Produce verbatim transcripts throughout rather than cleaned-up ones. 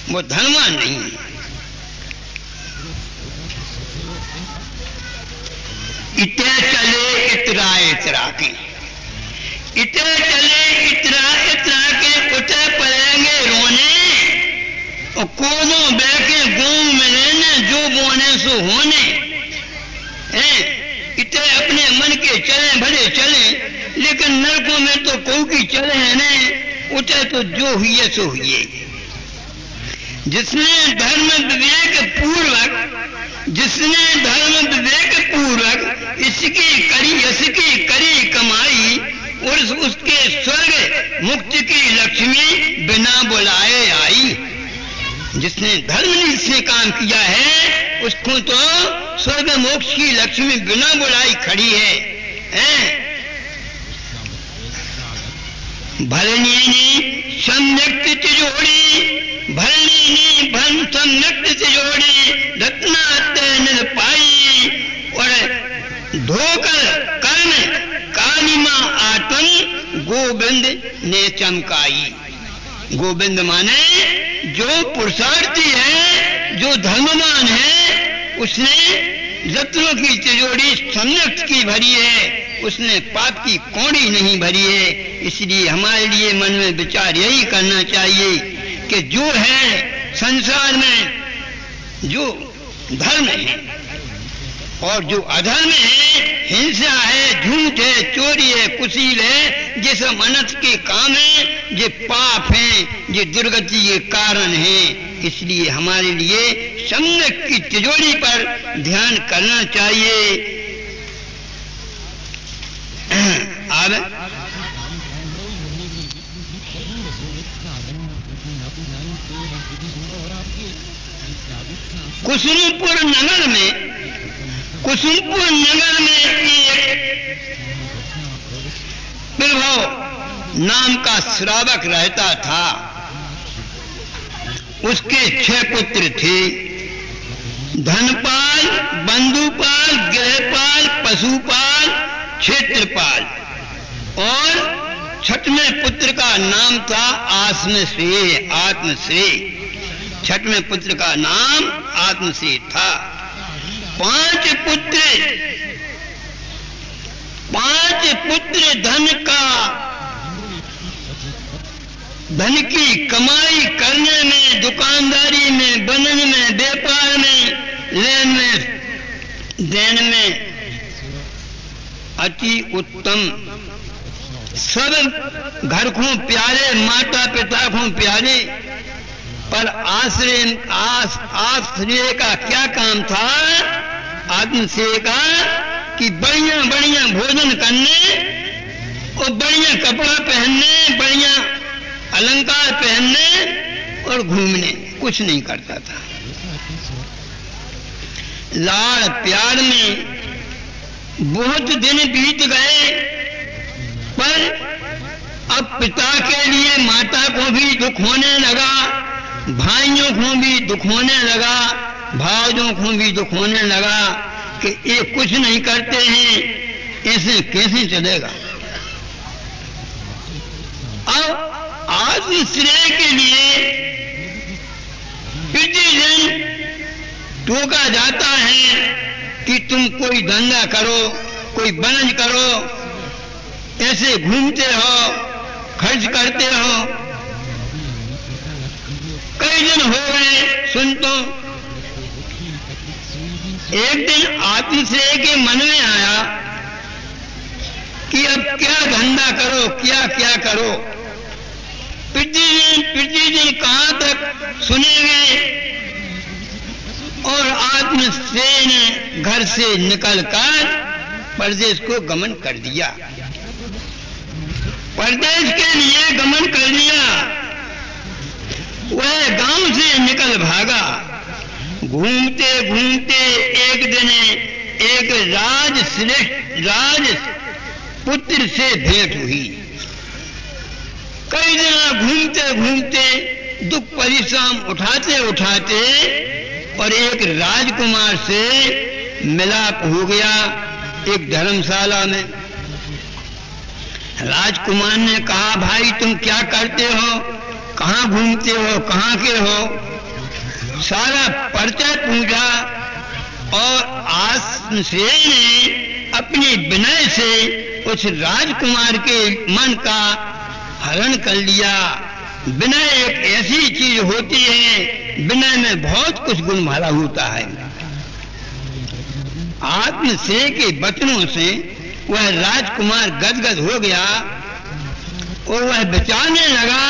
वो धनवान नहीं है। इते चले इतरा इतरा के, इते चले इतरा इतरा के उते पड़ेंगे रोने, और कोदों बैके गों में रहने, जो बोने सो होने। इते अपने मन के चले भले चले, लेकिन नरकों में तो कोई की चले हैं ने, उते तो जो हुए सो हुए। जिसने धर्म विवेक पूर्वक, जिसने धर्म विवेक पूर्वक इसकी करी इसकी करी कमाई, और उसके स्वर्ग मुक्ति की लक्ष्मी बिना बुलाए आई। जिसने धर्म नीति से काम किया है, उसको तो स्वर्ग मोक्ष की लक्ष्मी बिना बुलाई खड़ी है, हैं? भरनी सम्यक तिजोड़ी, भरनी भन सम्यक तिजोड़ी, रत्नाते निर पाई, और धोकर कर्ण कालिमा आतन गोविंद ने चमकाई। गोविंद माने जो पुरुषार्थी है, जो धर्मवान है, उसने रत्नों की तिजोरी सम्यक की भरी है, उसने पाप की कौड़ी नहीं भरी है। इसलिए हमारे लिए मन में विचार यही करना चाहिए कि जो है संसार में, जो धर्म है और जो अधर्म है, हिंसा है, झूठ है, चोरी है, कुशील है, ये सब अनर्थ के काम है, ये पाप हैं, ये दुर्गति के कारण हैं। इसलिए हमारे लिए सम्यक की तिजोरी पर ध्यान करना चाहिए। अब कुसुमपुर नगर में, कुसुमपुर नगर में एक प्रभव नाम का श्रावक रहता था। उसके छह पुत्र थे, धनपाल, बंधुपाल, गृहपाल, पशुपाल, क्षेत्रपाल, और छठवें पुत्र का नाम था आत्मश्रेय। आत्मश्रेय छठवें पुत्र का नाम आत्मश्रेय था। पांच पुत्र पांच पुत्र धन का धन की कमाई करने में, दुकानदारी में, बनन में, व्यापार में, लेन में, देन में अति उत्तम, सब घर को प्यारे, माता पिता को प्यारे। पर आश्रय आस, आश्रय का क्या काम था? आत्मश्रेय का कि बढ़िया बढ़िया भोजन करने और बढ़िया कपड़ा पहनने, बढ़िया अलंकार पहनने और घूमने, कुछ नहीं करता था। लाड़ प्यार में बहुत दिन बीत गए, पर अब पिता के लिए माता को भी दुख होने लगा, भाइयों को भी दुख होने लगा, भाइयों को भी दुख होने लगा कि ये कुछ नहीं करते हैं, ऐसे कैसे चलेगा। अब आत्मश्रेय के लिए प्रतिदिन टोका जाता है कि तुम कोई धंधा करो, कोई बनज करो, ऐसे घूमते हो, खर्च करते हो। कई दिन हो गए सुन तो एक दिन आत्मश्रेय के मन में आया कि अब क्या धंधा करो, क्या क्या करो। प्रतिदिन प्रतिदिन कहां तक सुनेंगे। और आत्मश्रेय ने घर से निकलकर परदेश को गमन कर दिया, परदेश के लिए गमन कर दिया। वह गांव से निकल भागा। घूमते घूमते एक दिन एक राज श्रेष्ठ राज पुत्र से भेंट हुई। कई दिन घूमते घूमते दुख परिश्रम उठाते उठाते और एक राजकुमार से मिलाप हो गया एक धर्मशाला में। राजकुमार ने कहा, भाई तुम क्या करते हो, कहाँ घूमते हो, कहाँ के हो? सारा परिचय पूछा और आत्मश्रेय ने अपनी विनय से उस राजकुमार के मन का हरण कर लिया। विनय एक ऐसी चीज होती है, विनय में बहुत कुछ गुण भरा होता है। आत्मश्रेय के वचनों से वह राजकुमार गदगद हो गया और वह विचारने लगा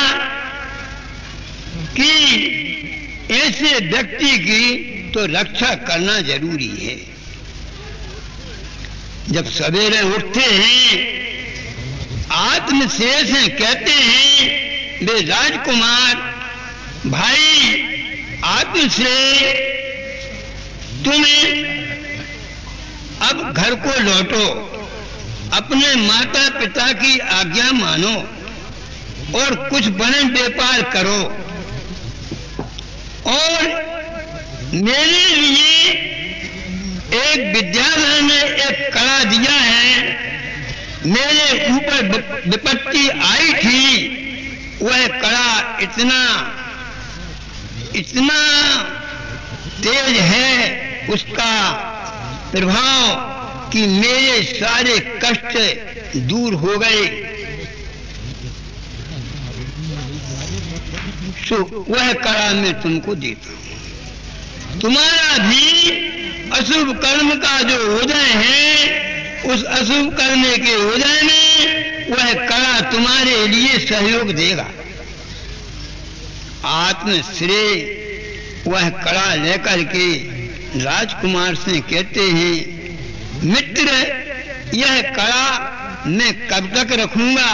कि ऐसे व्यक्ति की तो रक्षा करना जरूरी है। जब सवेरे उठते हैं, आत्मश्रेय से कहते हैं, वे राजकुमार भाई आत्मश्रेय, तुम्हें अब घर को लौटो, अपने माता पिता की आज्ञा मानो और कुछ बड़े व्यापार करो और मेरे लिए एक विद्याधर ने एक कला दिया है। मेरे ऊपर विपत्ति आई थी, वह कला इतना इतना तेज है उसका प्रभाव कि मेरे सारे कष्ट दूर हो गए। सो वह कला मैं तुमको देता हूं। तुम्हारा भी अशुभ कर्म का जो उदय है, उस अशुभ कर्म के उदय में वह कला तुम्हारे लिए सहयोग देगा। आत्मश्रेय वह कला लेकर के राजकुमार से कहते हैं, मित्र, यह कला मैं कब तक रखूंगा?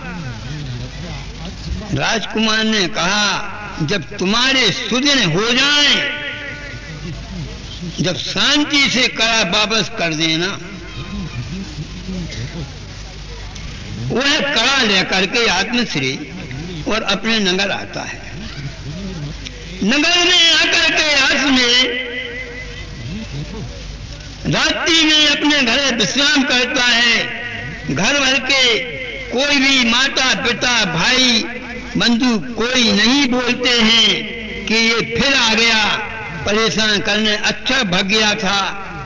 राजकुमार ने कहा, जब तुम्हारे सुदिन हो जाएं, जब शांति से कला वापस कर देना। वह कला लेकर के आत्मश्रेय और अपने नगर आता है। नगर में आकर के आत्मश्रेय रात्रि में अपने घर विश्राम करता है। घर भर के कोई भी माता पिता भाई बंधु कोई नहीं बोलते हैं कि ये फिर आ गया परेशान करने, अच्छा भाग गया था।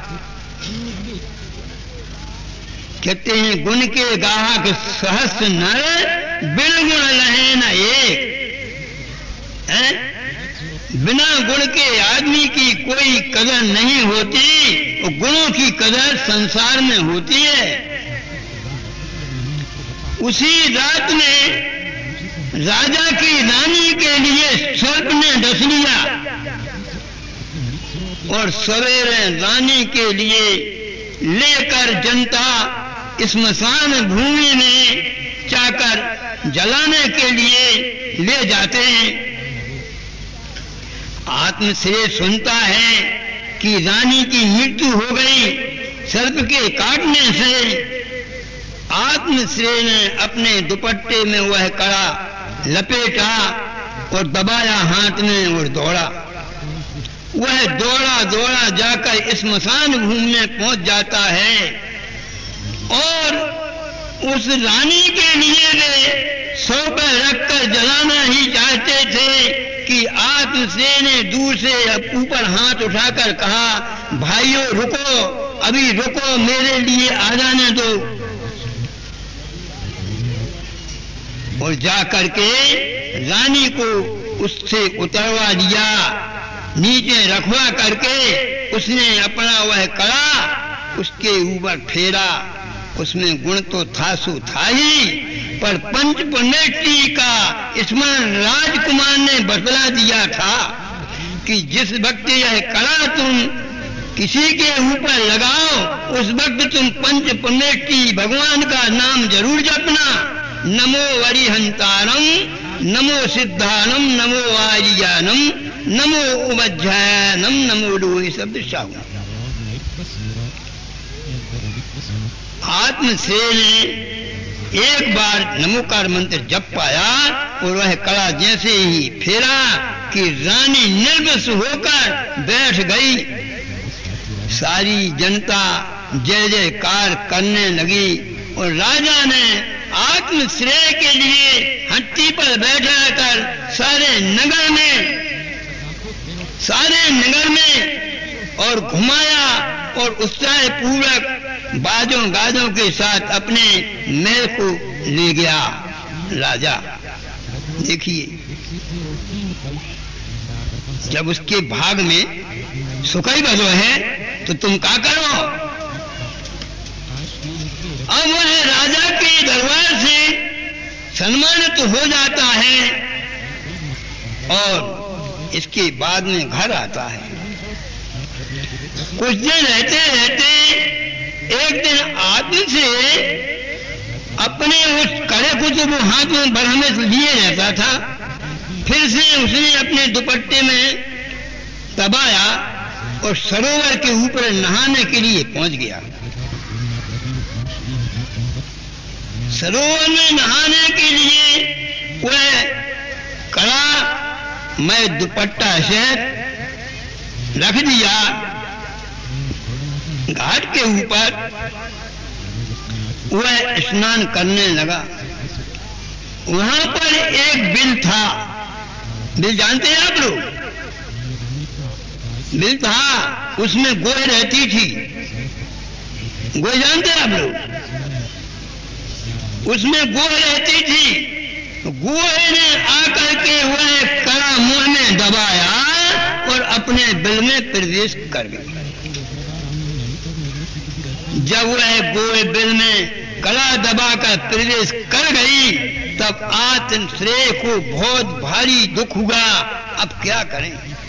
कहते हैं, गुण के गाहक सहस्र नर, बिन गुण लहे न एक। बिना गुण के आदमी की कोई कदर नहीं होती और गुणों की कदर संसार में होती है। उसी रात में राजा की रानी के लिए सर्प ने डस लिया और सवेरे रानी के लिए लेकर जनता स्मशान भूमि में जाकर जलाने के लिए ले जाते हैं। आत्मश्रेय सुनता है कि रानी की मृत्यु हो गई सर्प के काटने से। आत्मश्रेय ने अपने दुपट्टे में वह कड़ा लपेटा और दबाया हाथ में और दौड़ा। वह दौड़ा दौड़ा जाकर स्मशान भूमि में पहुंच जाता है और उस रानी के लिए वे सौ पर रखकर जलाना ही चाहते थे कि आत्मश्रेय ने दूर से ऊपर हाथ उठाकर कहा, भाइयों रुको, अभी रुको, मेरे लिए आ जाने दो। और जा करके रानी को उससे उतरवा दिया, नीचे रखवा करके उसने अपना वह कड़ा उसके ऊपर फेरा। उसमें गुण तो था सो था ही, पर पंच पुण्यटी का स्मरण राजकुमार ने बतला दिया था कि जिस वक्त यह कला तुम किसी के ऊपर लगाओ, उस वक्त तुम पंच पुण्यटी भगवान का नाम जरूर जपना। नमो वरिहंतारम, नमो सिद्धानम, नमो आर्यानम, नमो उमध्यायनम, नमो लोहे शब्द शाहू। आत्मश्रेय ने एक बार नमोकार मंत्र जप पाया और वह कड़ा जैसे ही फेरा कि रानी निर्वश होकर बैठ गई। सारी जनता जय जयकार करने लगी और राजा ने आत्मश्रेय के लिए हत्ती पर बैठा कर सारे नगर में सारे और घुमाया और उत्साह पूर्वक बाजों गाजों के साथ अपने महल को ले गया राजा। देखिए, जब उसके भाग में सुख ही बदो है तो तुम क्या करो। अब वह राजा के दरबार से सम्मानित तो हो जाता है और इसके बाद में घर आता है। कुछ दिन रहते रहते एक दिन आदमी से अपने उस कड़े को जो वो हाथ में बरहमे से लिए रहता था, फिर से उसने अपने दुपट्टे में दबाया और सरोवर के ऊपर नहाने के लिए पहुंच गया। सरोवर में नहाने के लिए वह कड़ा मैं दुपट्टा से रख दिया घाट के ऊपर। वह स्नान करने लगा। वहां पर एक बिल था। बिल जानते हैं आप लोग? बिल था, उसमें गोह रहती थी। गोह जानते हैं आप लोग? उसमें गोह रहती थी। गोहे ने आकर के वह कड़ा मुंह में दबाया और अपने बिल में प्रवेश कर गई। जब वह गोहे बिल में कड़ा दबाकर प्रवेश कर गई तब आत्मश्रेय को बहुत भारी दुख हुआ। अब क्या करें?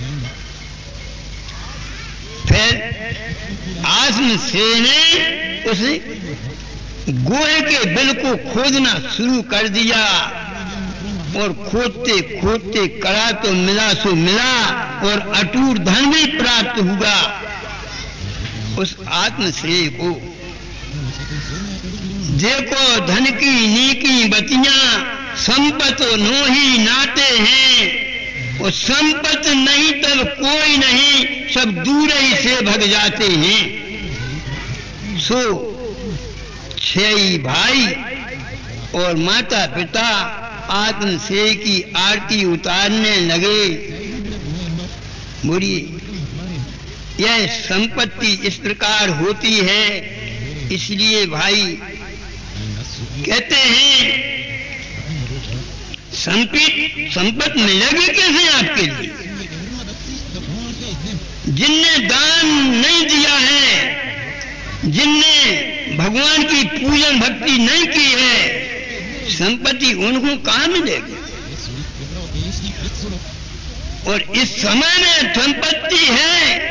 फिर आत्मश्रेय ने उस गोहे के बिल को खोदना शुरू कर दिया और खोदते खोदते कड़ा तो मिला सो मिला और अटूट धन भी प्राप्त हुआ उस आत्मश्रेय को। देखो, धन की नीकी बतियां संपत नो ही नाते हैं, और संपत नहीं तब कोई नहीं, सब दूर ही से भग जाते हैं। सो छह भाई और माता पिता आत्मश्रेय की आरती उतारने लगे। बोलिए, यह संपत्ति इस प्रकार होती है। इसलिए भाई कहते हैं संपत्ति संपत्ति मिलेगी कैसे आपके लिए? जिनने दान नहीं दिया है, जिनने भगवान की पूजन भक्ति नहीं की है, संपत्ति उनको कहां मिलेगी? और इस समय में संपत्ति है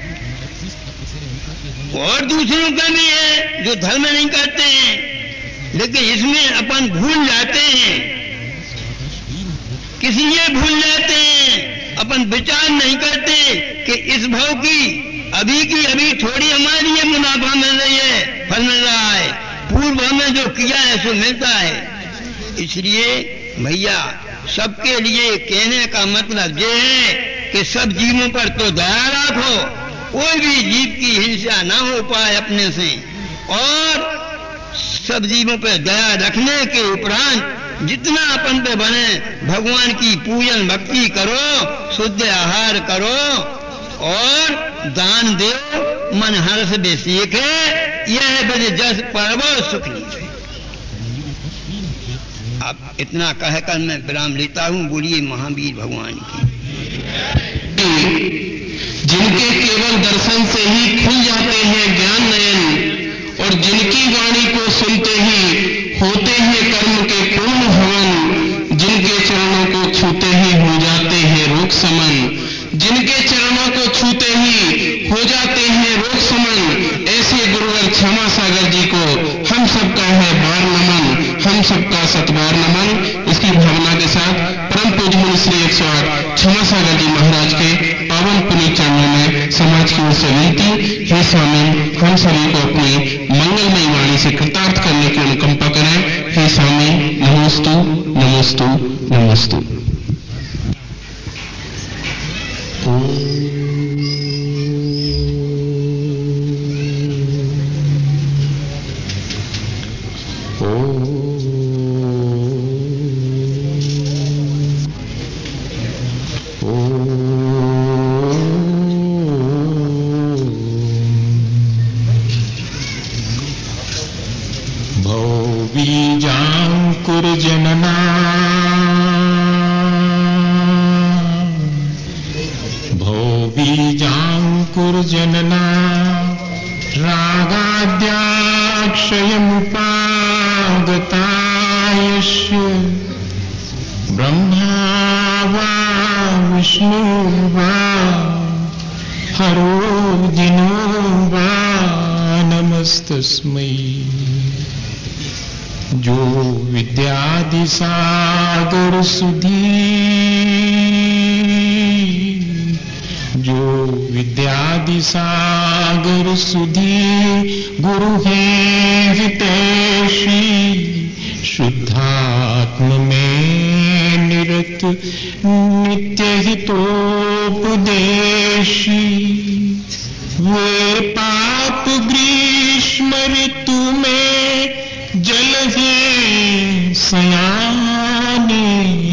और दूसरों का भी है जो धर्म नहीं करते हैं, लेकिन इसमें अपन भूल जाते हैं। किस लिए भूल जाते हैं? अपन विचार नहीं करते कि इस भाव की अभी की अभी थोड़ी हमारी ये मुनाफा मिल रही है, फल मिल रहा है, पूर्व हमें जो किया है सो मिलता है। इसलिए भैया सबके लिए कहने का मतलब ये है कि सब जीवों पर तो दया रखो, कोई भी जीव की हिंसा ना हो पाए अपने से, और सब जीवों पर दया रखने के उपरांत जितना अपन पे बने भगवान की पूजन भक्ति करो, शुद्ध आहार करो और दान दो, मन हर्ष बे सीखे, यह बज जस परवो सुख लीजिए। अब इतना कहकर मैं विराम लेता हूं। बोलिए महावीर भगवान की। जिनके केवल दर्शन से ही खुल जाते हैं ज्ञान नयन, और जिनकी वाणी को सुनते ही होते हैं कर्म के पूर्ण हवन, जिनके चरणों को छूते ही हो जाते हैं रोग समन, जिनके चरणों को छूते ही हो जाते हैं रोग समन, ऐसे गुरुवर क्षमा सागर जी को हम सबका है बार नमन, हम सबका सतबार नमन। इसकी भावना के साथ परम पूज्य मुनि श्री एक सौ आठ क्षमा सागर जी महाराज के पावन पुनीत चरणों में समाज की ओर से विनती, हे स्वामी हम सभी को अपनी मंगलमयी वाणी से कृतार्थ करने की अनुकंपा करें। हे स्वामी नमोस्तु नमोस्तु नमोस्तु। विष्णु वा हरो दिनो वा नमस्तस्मै। जो विद्यादि सागर सुधी, जो विद्यादि सागर सुधी गुरु है हितैषी, शुद्धात्म में निरत नित्य हितोपदेशी। वे पाप ग्रीष्म ऋतु में जल है सयाने,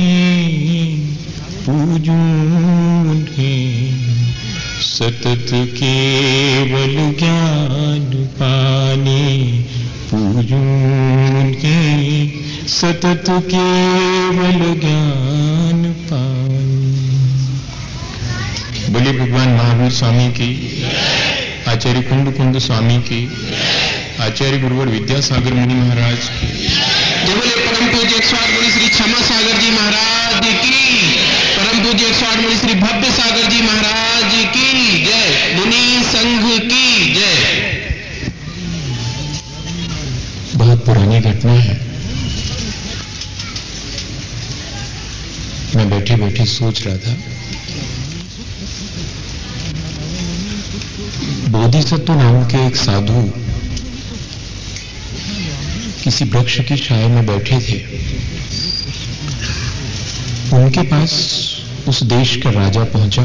पूजूं है सतत केवल ज्ञान पाने, पूजूं है सतत केवल ज्ञान पाने। बोले भगवान महावीर स्वामी की, आचार्य कुंड कुंड स्वामी की, आचार्य गुरुवर विद्यासागर मुनि महाराज की, जय बोले परम पूज्य एक सौ आठ मुनि श्री क्षमा सागर जी महाराज की, परम पूज्य एक सौ आठ मुनि श्री भव्य सागर जी महाराज की जय, मुनि संघ की जय। बहुत पुरानी घटना है। मैं बैठे बैठे सोच रहा था, बोधिसत्व नाम के एक साधु किसी वृक्ष की छाया में बैठे थे। उनके पास उस देश का राजा पहुंचा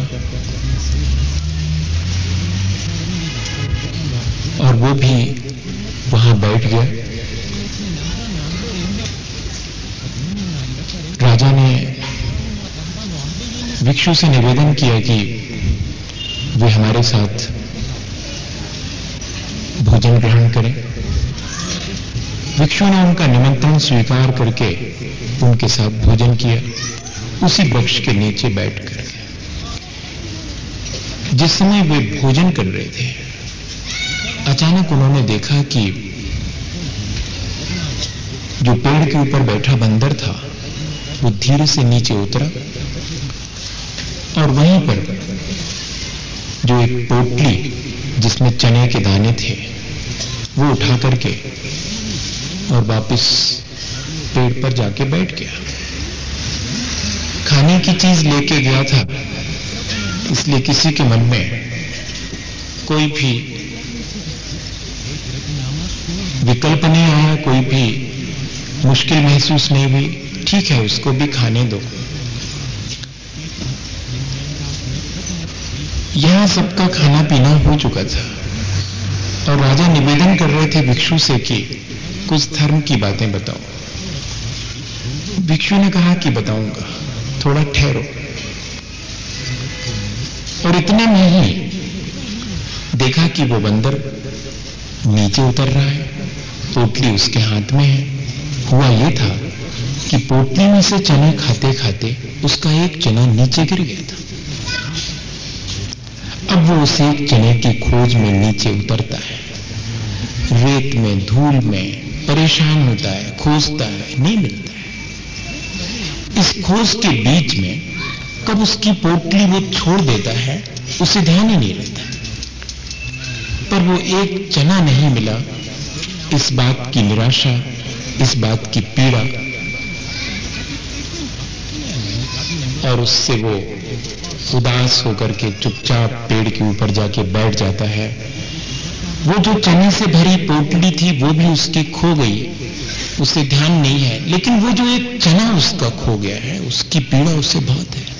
और वो भी वहां बैठ गया। राजा ने भिक्षु से निवेदन किया कि वे हमारे साथ भोजन ग्रहण करें। भिक्षु ने उनका निमंत्रण स्वीकार करके उनके साथ भोजन किया, उसी वृक्ष के नीचे बैठकर। जिस समय वे भोजन कर रहे थे, अचानक उन्होंने देखा कि जो पेड़ के ऊपर बैठा बंदर था वो धीरे से नीचे उतरा और वहीं पर जो एक पोटली जिसमें चने के दाने थे वो उठा करके और वापस पेड़ पर जाके बैठ गया। खाने की चीज लेके गया था, इसलिए किसी के मन में कोई भी विकल्प नहीं आया, कोई भी मुश्किल महसूस नहीं हुई। ठीक है, उसको भी खाने दो। यहां सबका खाना पीना हो चुका था और राजा निवेदन कर रहे थे भिक्षु से कि कुछ धर्म की बातें बताओ। भिक्षु ने कहा कि बताऊंगा, थोड़ा ठहरो। और इतने में ही देखा कि वो बंदर नीचे उतर रहा है, पोटली उसके हाथ में है। हुआ ये था कि पोटली में से चने खाते खाते उसका एक चना नीचे गिर गया था। अब वो उस एक चने की खोज में नीचे उतरता है, रेत में धूल में परेशान होता है, खोजता है, नहीं मिलता है। इस खोज के बीच में कब उसकी पोटली वो छोड़ देता है उसे ध्यान ही नहीं रहता। पर वो एक चना नहीं मिला, इस बात की निराशा, इस बात की पीड़ा, और उससे वो उदास होकर के चुपचाप पेड़ के ऊपर जाके बैठ जाता है। वो जो चने से भरी पोटली थी वो भी उसकी खो गई, उसे ध्यान नहीं है, लेकिन वो जो एक चना उसका खो गया है उसकी पीड़ा उसे बहुत है।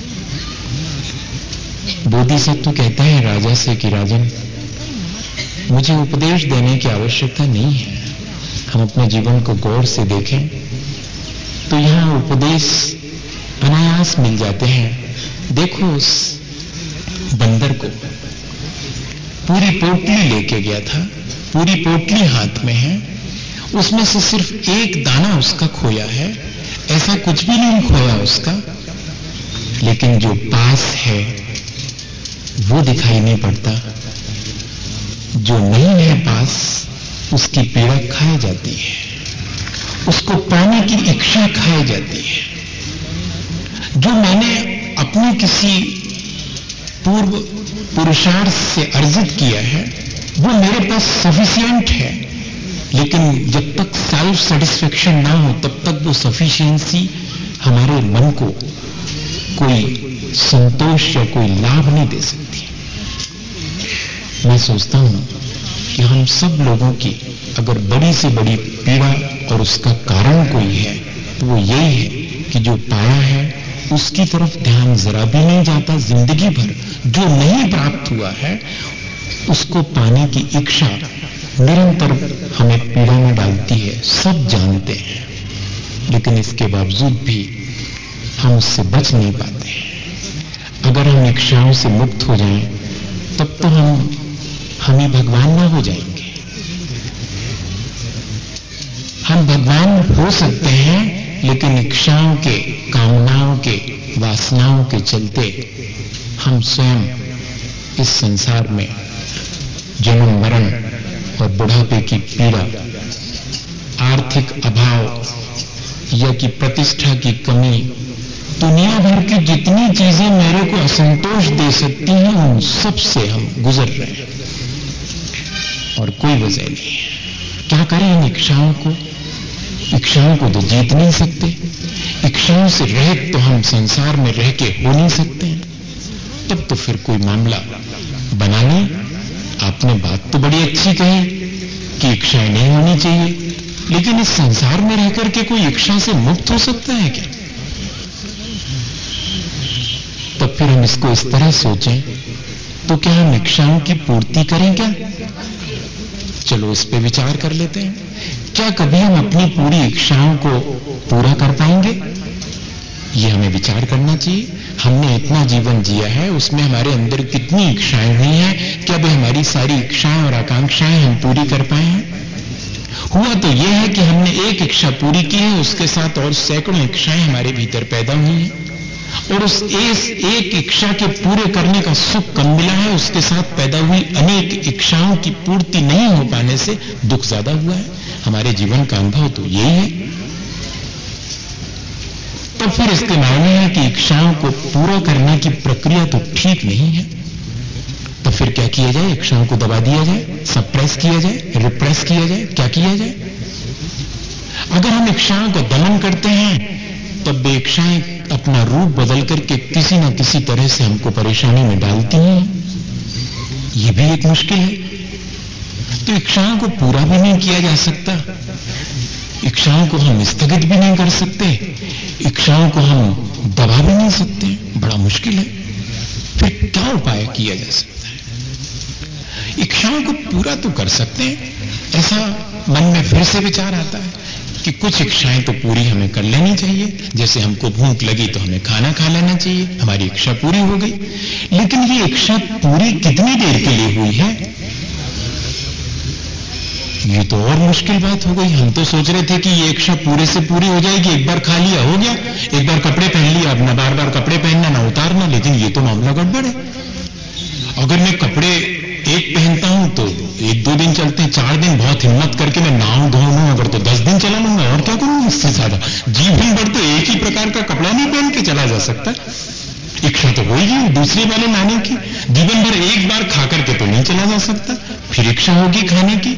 बोधिसत्व कहता है राजा से कि राजन, मुझे उपदेश देने की आवश्यकता नहीं है, हम अपने जीवन को गौर से देखें तो यहां उपदेश अनायास मिल जाते हैं। देखो उस बंदर को, पूरी पोटली लेके गया था, पूरी पोटली हाथ में है, उसमें से सिर्फ एक दाना उसका खोया है, ऐसा कुछ भी नहीं खोया उसका, लेकिन जो पास है वो दिखाई नहीं पड़ता, जो नहीं है पास उसकी पीड़ा खाई जाती है, उसको पाने की इच्छा खाई जाती है। जो मैंने अपने किसी पूर्व पुरुषार्थ से अर्जित किया है वो मेरे पास सफिशिएंट है, लेकिन जब तक सेल्फ सेटिस्फेक्शन ना हो तब तक वो सफिशिएंसी हमारे मन को कोई संतोष या कोई लाभ नहीं दे सकती। मैं सोचता हूं कि हम सब लोगों की अगर बड़ी से बड़ी पीड़ा और उसका कारण कोई है तो वो यही है कि जो पाया है उसकी तरफ ध्यान जरा भी नहीं जाता। जिंदगी भर जो नहीं प्राप्त हुआ है उसको पाने की इच्छा निरंतर हमें पीड़ा में डालती है, सब जानते हैं, लेकिन इसके बावजूद भी हम उससे बच नहीं पाते। अगर हम इच्छाओं से मुक्त हो जाएं तब तो हम हम ही भगवान ना हो जाएंगे। हम भगवान हो सकते हैं, लेकिन इच्छाओं के, कामनाओं के, वासनाओं के चलते हम स्वयं इस संसार में जन्म मरण और बुढ़ापे की पीड़ा, आर्थिक अभाव या कि प्रतिष्ठा की कमी, दुनिया भर की जितनी चीजें मेरे को असंतोष दे सकती हैं उन सब से हम गुजर रहे हैं और कोई वजह नहीं है। क्या करें इन इच्छाओं को? इच्छाओं को तो जीत नहीं सकते। इच्छाओं से रहित तो हम संसार में रह के हो नहीं सकते हैं। तब तो फिर कोई मामला बना नहीं। आपने बात तो बड़ी अच्छी कही कि इच्छाएं नहीं होनी चाहिए, लेकिन इस संसार में रहकर के कोई इच्छा से मुक्त हो सकता है क्या? तब फिर हम इसको इस तरह सोचें तो क्या हम इच्छाओं की पूर्ति करें क्या? चलो इस पे विचार कर लेते हैं। क्या कभी हम अपनी पूरी इच्छाओं को पूरा कर पाएंगे? ये हमें विचार करना चाहिए। हमने इतना जीवन जिया है, उसमें हमारे अंदर कितनी इच्छाएं हुई हैं, क्या भी हमारी सारी इच्छाएं और आकांक्षाएं हम पूरी कर पाए हैं? हुआ तो यह है कि हमने एक इच्छा पूरी की है, उसके साथ और सैकड़ों इच्छाएं हमारे भीतर पैदा हुई हैं, और उस एक इच्छा के पूरे करने का सुख कम मिला है, उसके साथ पैदा हुई अनेक इच्छाओं की पूर्ति नहीं हो पाने से दुख ज्यादा हुआ है। हमारे जीवन का अनुभव तो यही है। तो फिर इसके मायने है कि इच्छाओं को पूरा करने की प्रक्रिया तो ठीक नहीं है। तो फिर क्या किया जाए? इच्छाओं को दबा दिया जाए, सप्रेस किया जाए, रिप्रेस किया जाए, क्या किया जाए? अगर हम इच्छाओं का दमन करते हैं तब वे इच्छाएं अपना रूप बदल करके किसी न किसी तरह से हमको परेशानी में डालती हैं। ये भी एक मुश्किल है। तो इच्छाओं को पूरा भी नहीं किया जा सकता, इच्छाओं को हम स्थगित भी नहीं कर सकते, इच्छाओं को हम दबा भी नहीं सकते। बड़ा मुश्किल है। फिर क्या उपाय किया जा सकता है? इच्छाओं को पूरा तो कर सकते हैं। ऐसा मन में फिर से विचार आता है कि कुछ इच्छाएं तो पूरी हमें कर लेनी चाहिए। जैसे हमको भूख लगी तो हमें खाना खा लेना चाहिए, हमारी इच्छा पूरी हो गई। लेकिन ये इच्छा पूरी कितनी देर के लिए हुई है, ये तो और मुश्किल बात हो गई। हम तो सोच रहे थे कि ये इच्छा पूरे से पूरी हो जाएगी, एक बार खा लिया हो गया, एक बार कपड़े पहन लिया, अब ना बार बार कपड़े पहनना ना उतारना। लेकिन ये तो मामला गड़बड़ है। अगर मैं कपड़े एक पहनता हूं तो एक दो दिन चलते हैं, चार दिन बहुत हिम्मत करके मैं नाव धो लूं अगर तो दस दिन चला लूंगा, और क्या करूंगा इससे ज्यादा। जीवन भर तो एक ही प्रकार का कपड़ा नहीं पहन के चला जा सकता। इच्छा तो होगी दूसरे वाले लाने की। जीवन भर एक बार खा करके तो नहीं चला जा सकता, फिर इच्छा होगी खाने की।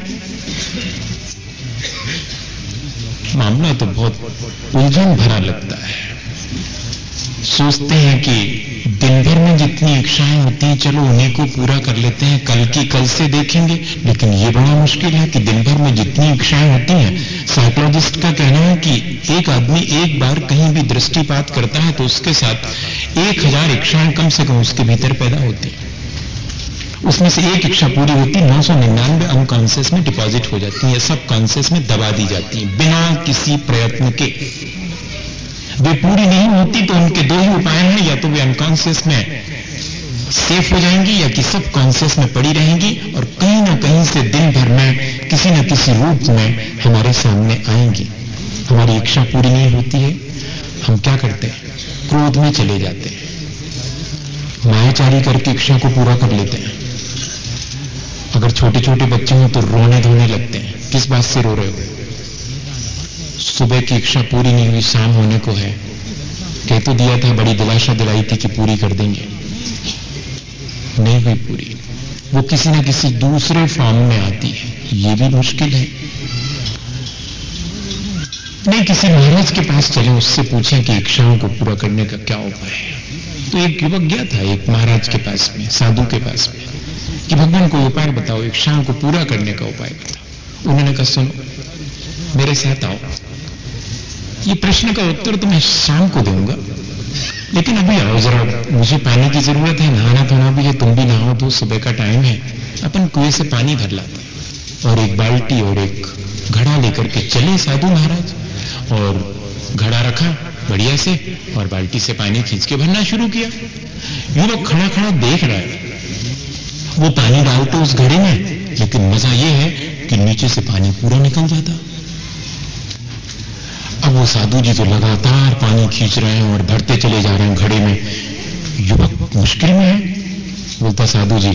मामला तो बहुत उलझन भरा लगता है। सोचते हैं कि दिन भर में जितनी इच्छाएं होती हैं चलो उन्हीं को पूरा कर लेते हैं, कल की कल से देखेंगे। लेकिन ये बड़ा मुश्किल है कि दिन भर में जितनी इच्छाएं होती हैं, साइकोलॉजिस्ट का कहना है कि एक आदमी एक बार कहीं भी दृष्टिपात करता है तो उसके साथ एक हजार इच्छाएं कम से कम उसके भीतर पैदा होती हैं। उसमें से एक इच्छा पूरी होती, नौ सौ निन्यानवे अनकॉन्शियस में डिपॉजिट हो जाती है, सब कॉन्शियस में दबा दी जाती है बिना किसी प्रयत्न के। वे पूरी नहीं होती तो उनके दो ही उपाय हैं, या तो वे अनकॉन्शियस में सेफ हो जाएंगी या कि सब कॉन्शियस में पड़ी रहेंगी और कहीं ना कहीं से दिन भर में किसी न किसी रूप में हमारे सामने आएंगी। हमारी इच्छा पूरी नहीं होती है, हम क्या करते हैं? क्रोध में चले जाते हैं, मायाचारी करके इच्छा को पूरा कर लेते हैं। अगर छोटे छोटे बच्चे हों तो रोने धोने लगते हैं। किस बात से रो रहे हो? सुबह की इच्छा पूरी नहीं हुई, शाम होने को है, कह तो दिया था, बड़ी दिलाशा दिलाई थी कि पूरी कर देंगे, नहीं हुई पूरी। वो किसी ना किसी दूसरे फॉर्म में आती है, ये भी मुश्किल है। नहीं, किसी महाराज के पास चले, उससे पूछें कि इच्छाओं को पूरा करने का क्या उपाय है। तो एक युवक गया था एक महाराज के पास में, साधु के पास में, कि भगवान को उपाय बताओ, इच्छाओं को पूरा करने का उपाय बताओ। उन्होंने कहा, सुनो, मेरे साथ आओ, ये प्रश्न का उत्तर तो मैं शाम को दूंगा, लेकिन अभी आओ जरा, मुझे पानी की जरूरत है, नहाना धोना भी है, तुम भी नहाओ दो, सुबह का टाइम है। अपन कुएं से पानी भर लाते और एक बाल्टी और एक घड़ा लेकर के चले साधु महाराज, और घड़ा रखा बढ़िया से और बाल्टी से पानी खींच के भरना शुरू किया। युवक खड़ा खड़ा देख रहा है, वो पानी डालते उस घड़े में, लेकिन मजा ये है कि नीचे से पानी पूरा निकल जाता। अब वो साधु जी तो लगातार पानी खींच रहे हैं और भरते चले जा रहे हैं घड़े में। युवक मुश्किल में है, बोलता, साधु जी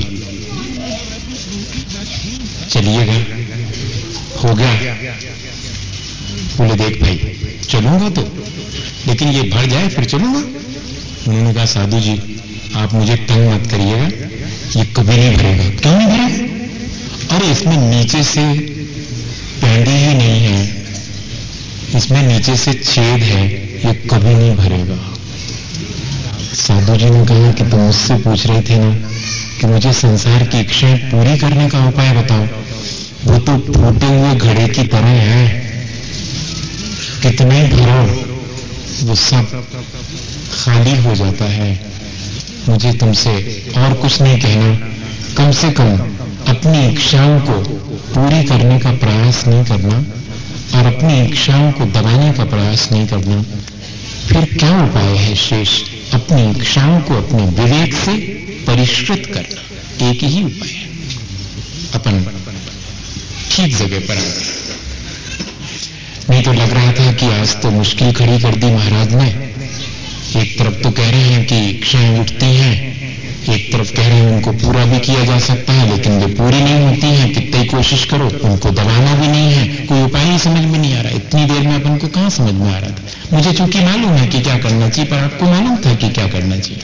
चलिएगा, हो गया। बोले, देख भाई, चलूंगा तो, लेकिन ये भर जाए फिर चलूंगा। उन्होंने कहा, साधु जी आप मुझे तंग मत करिएगा, ये कभी नहीं भरेगा। क्यों नहीं भरेगा? अरे इसमें नीचे से पेंडी ही नहीं है, इसमें नीचे से छेद है, ये कभी नहीं भरेगा। साधु जी ने कहा कि तुम मुझसे पूछ रहे थे ना कि मुझे संसार की इच्छाएं पूरी करने का उपाय बताओ, वो तो फूटे हुए घड़े की तरह है, कितने भरो वो सब खाली हो जाता है। मुझे तुमसे और कुछ नहीं कहना, कम से कम अपनी इच्छाओं को पूरी करने का प्रयास नहीं करना और अपनी इच्छाओं को दबाने का प्रयास नहीं करना। फिर क्या उपाय है शेष? अपनी इच्छाओं को अपने विवेक से परिष्कृत करना, एक ही उपाय है। अपन ठीक जगह पर आ गए, नहीं तो लग रहा था कि आज तो मुश्किल खड़ी कर दी महाराज ने। एक तरफ तो कह रहे हैं कि इच्छाएं उठती हैं, एक तरफ कह रहे हैं उनको पूरा भी किया जा सकता है, लेकिन वे पूरी नहीं होती हैं, कितनी कोशिश करो उनको दबाना भी नहीं है, कोई उपाय ही समझ में नहीं आ रहा। इतनी देर में अपन को कहां समझ में आ रहा था? मुझे चूंकि मालूम है कि क्या करना चाहिए, पर आपको मालूम था कि क्या करना चाहिए।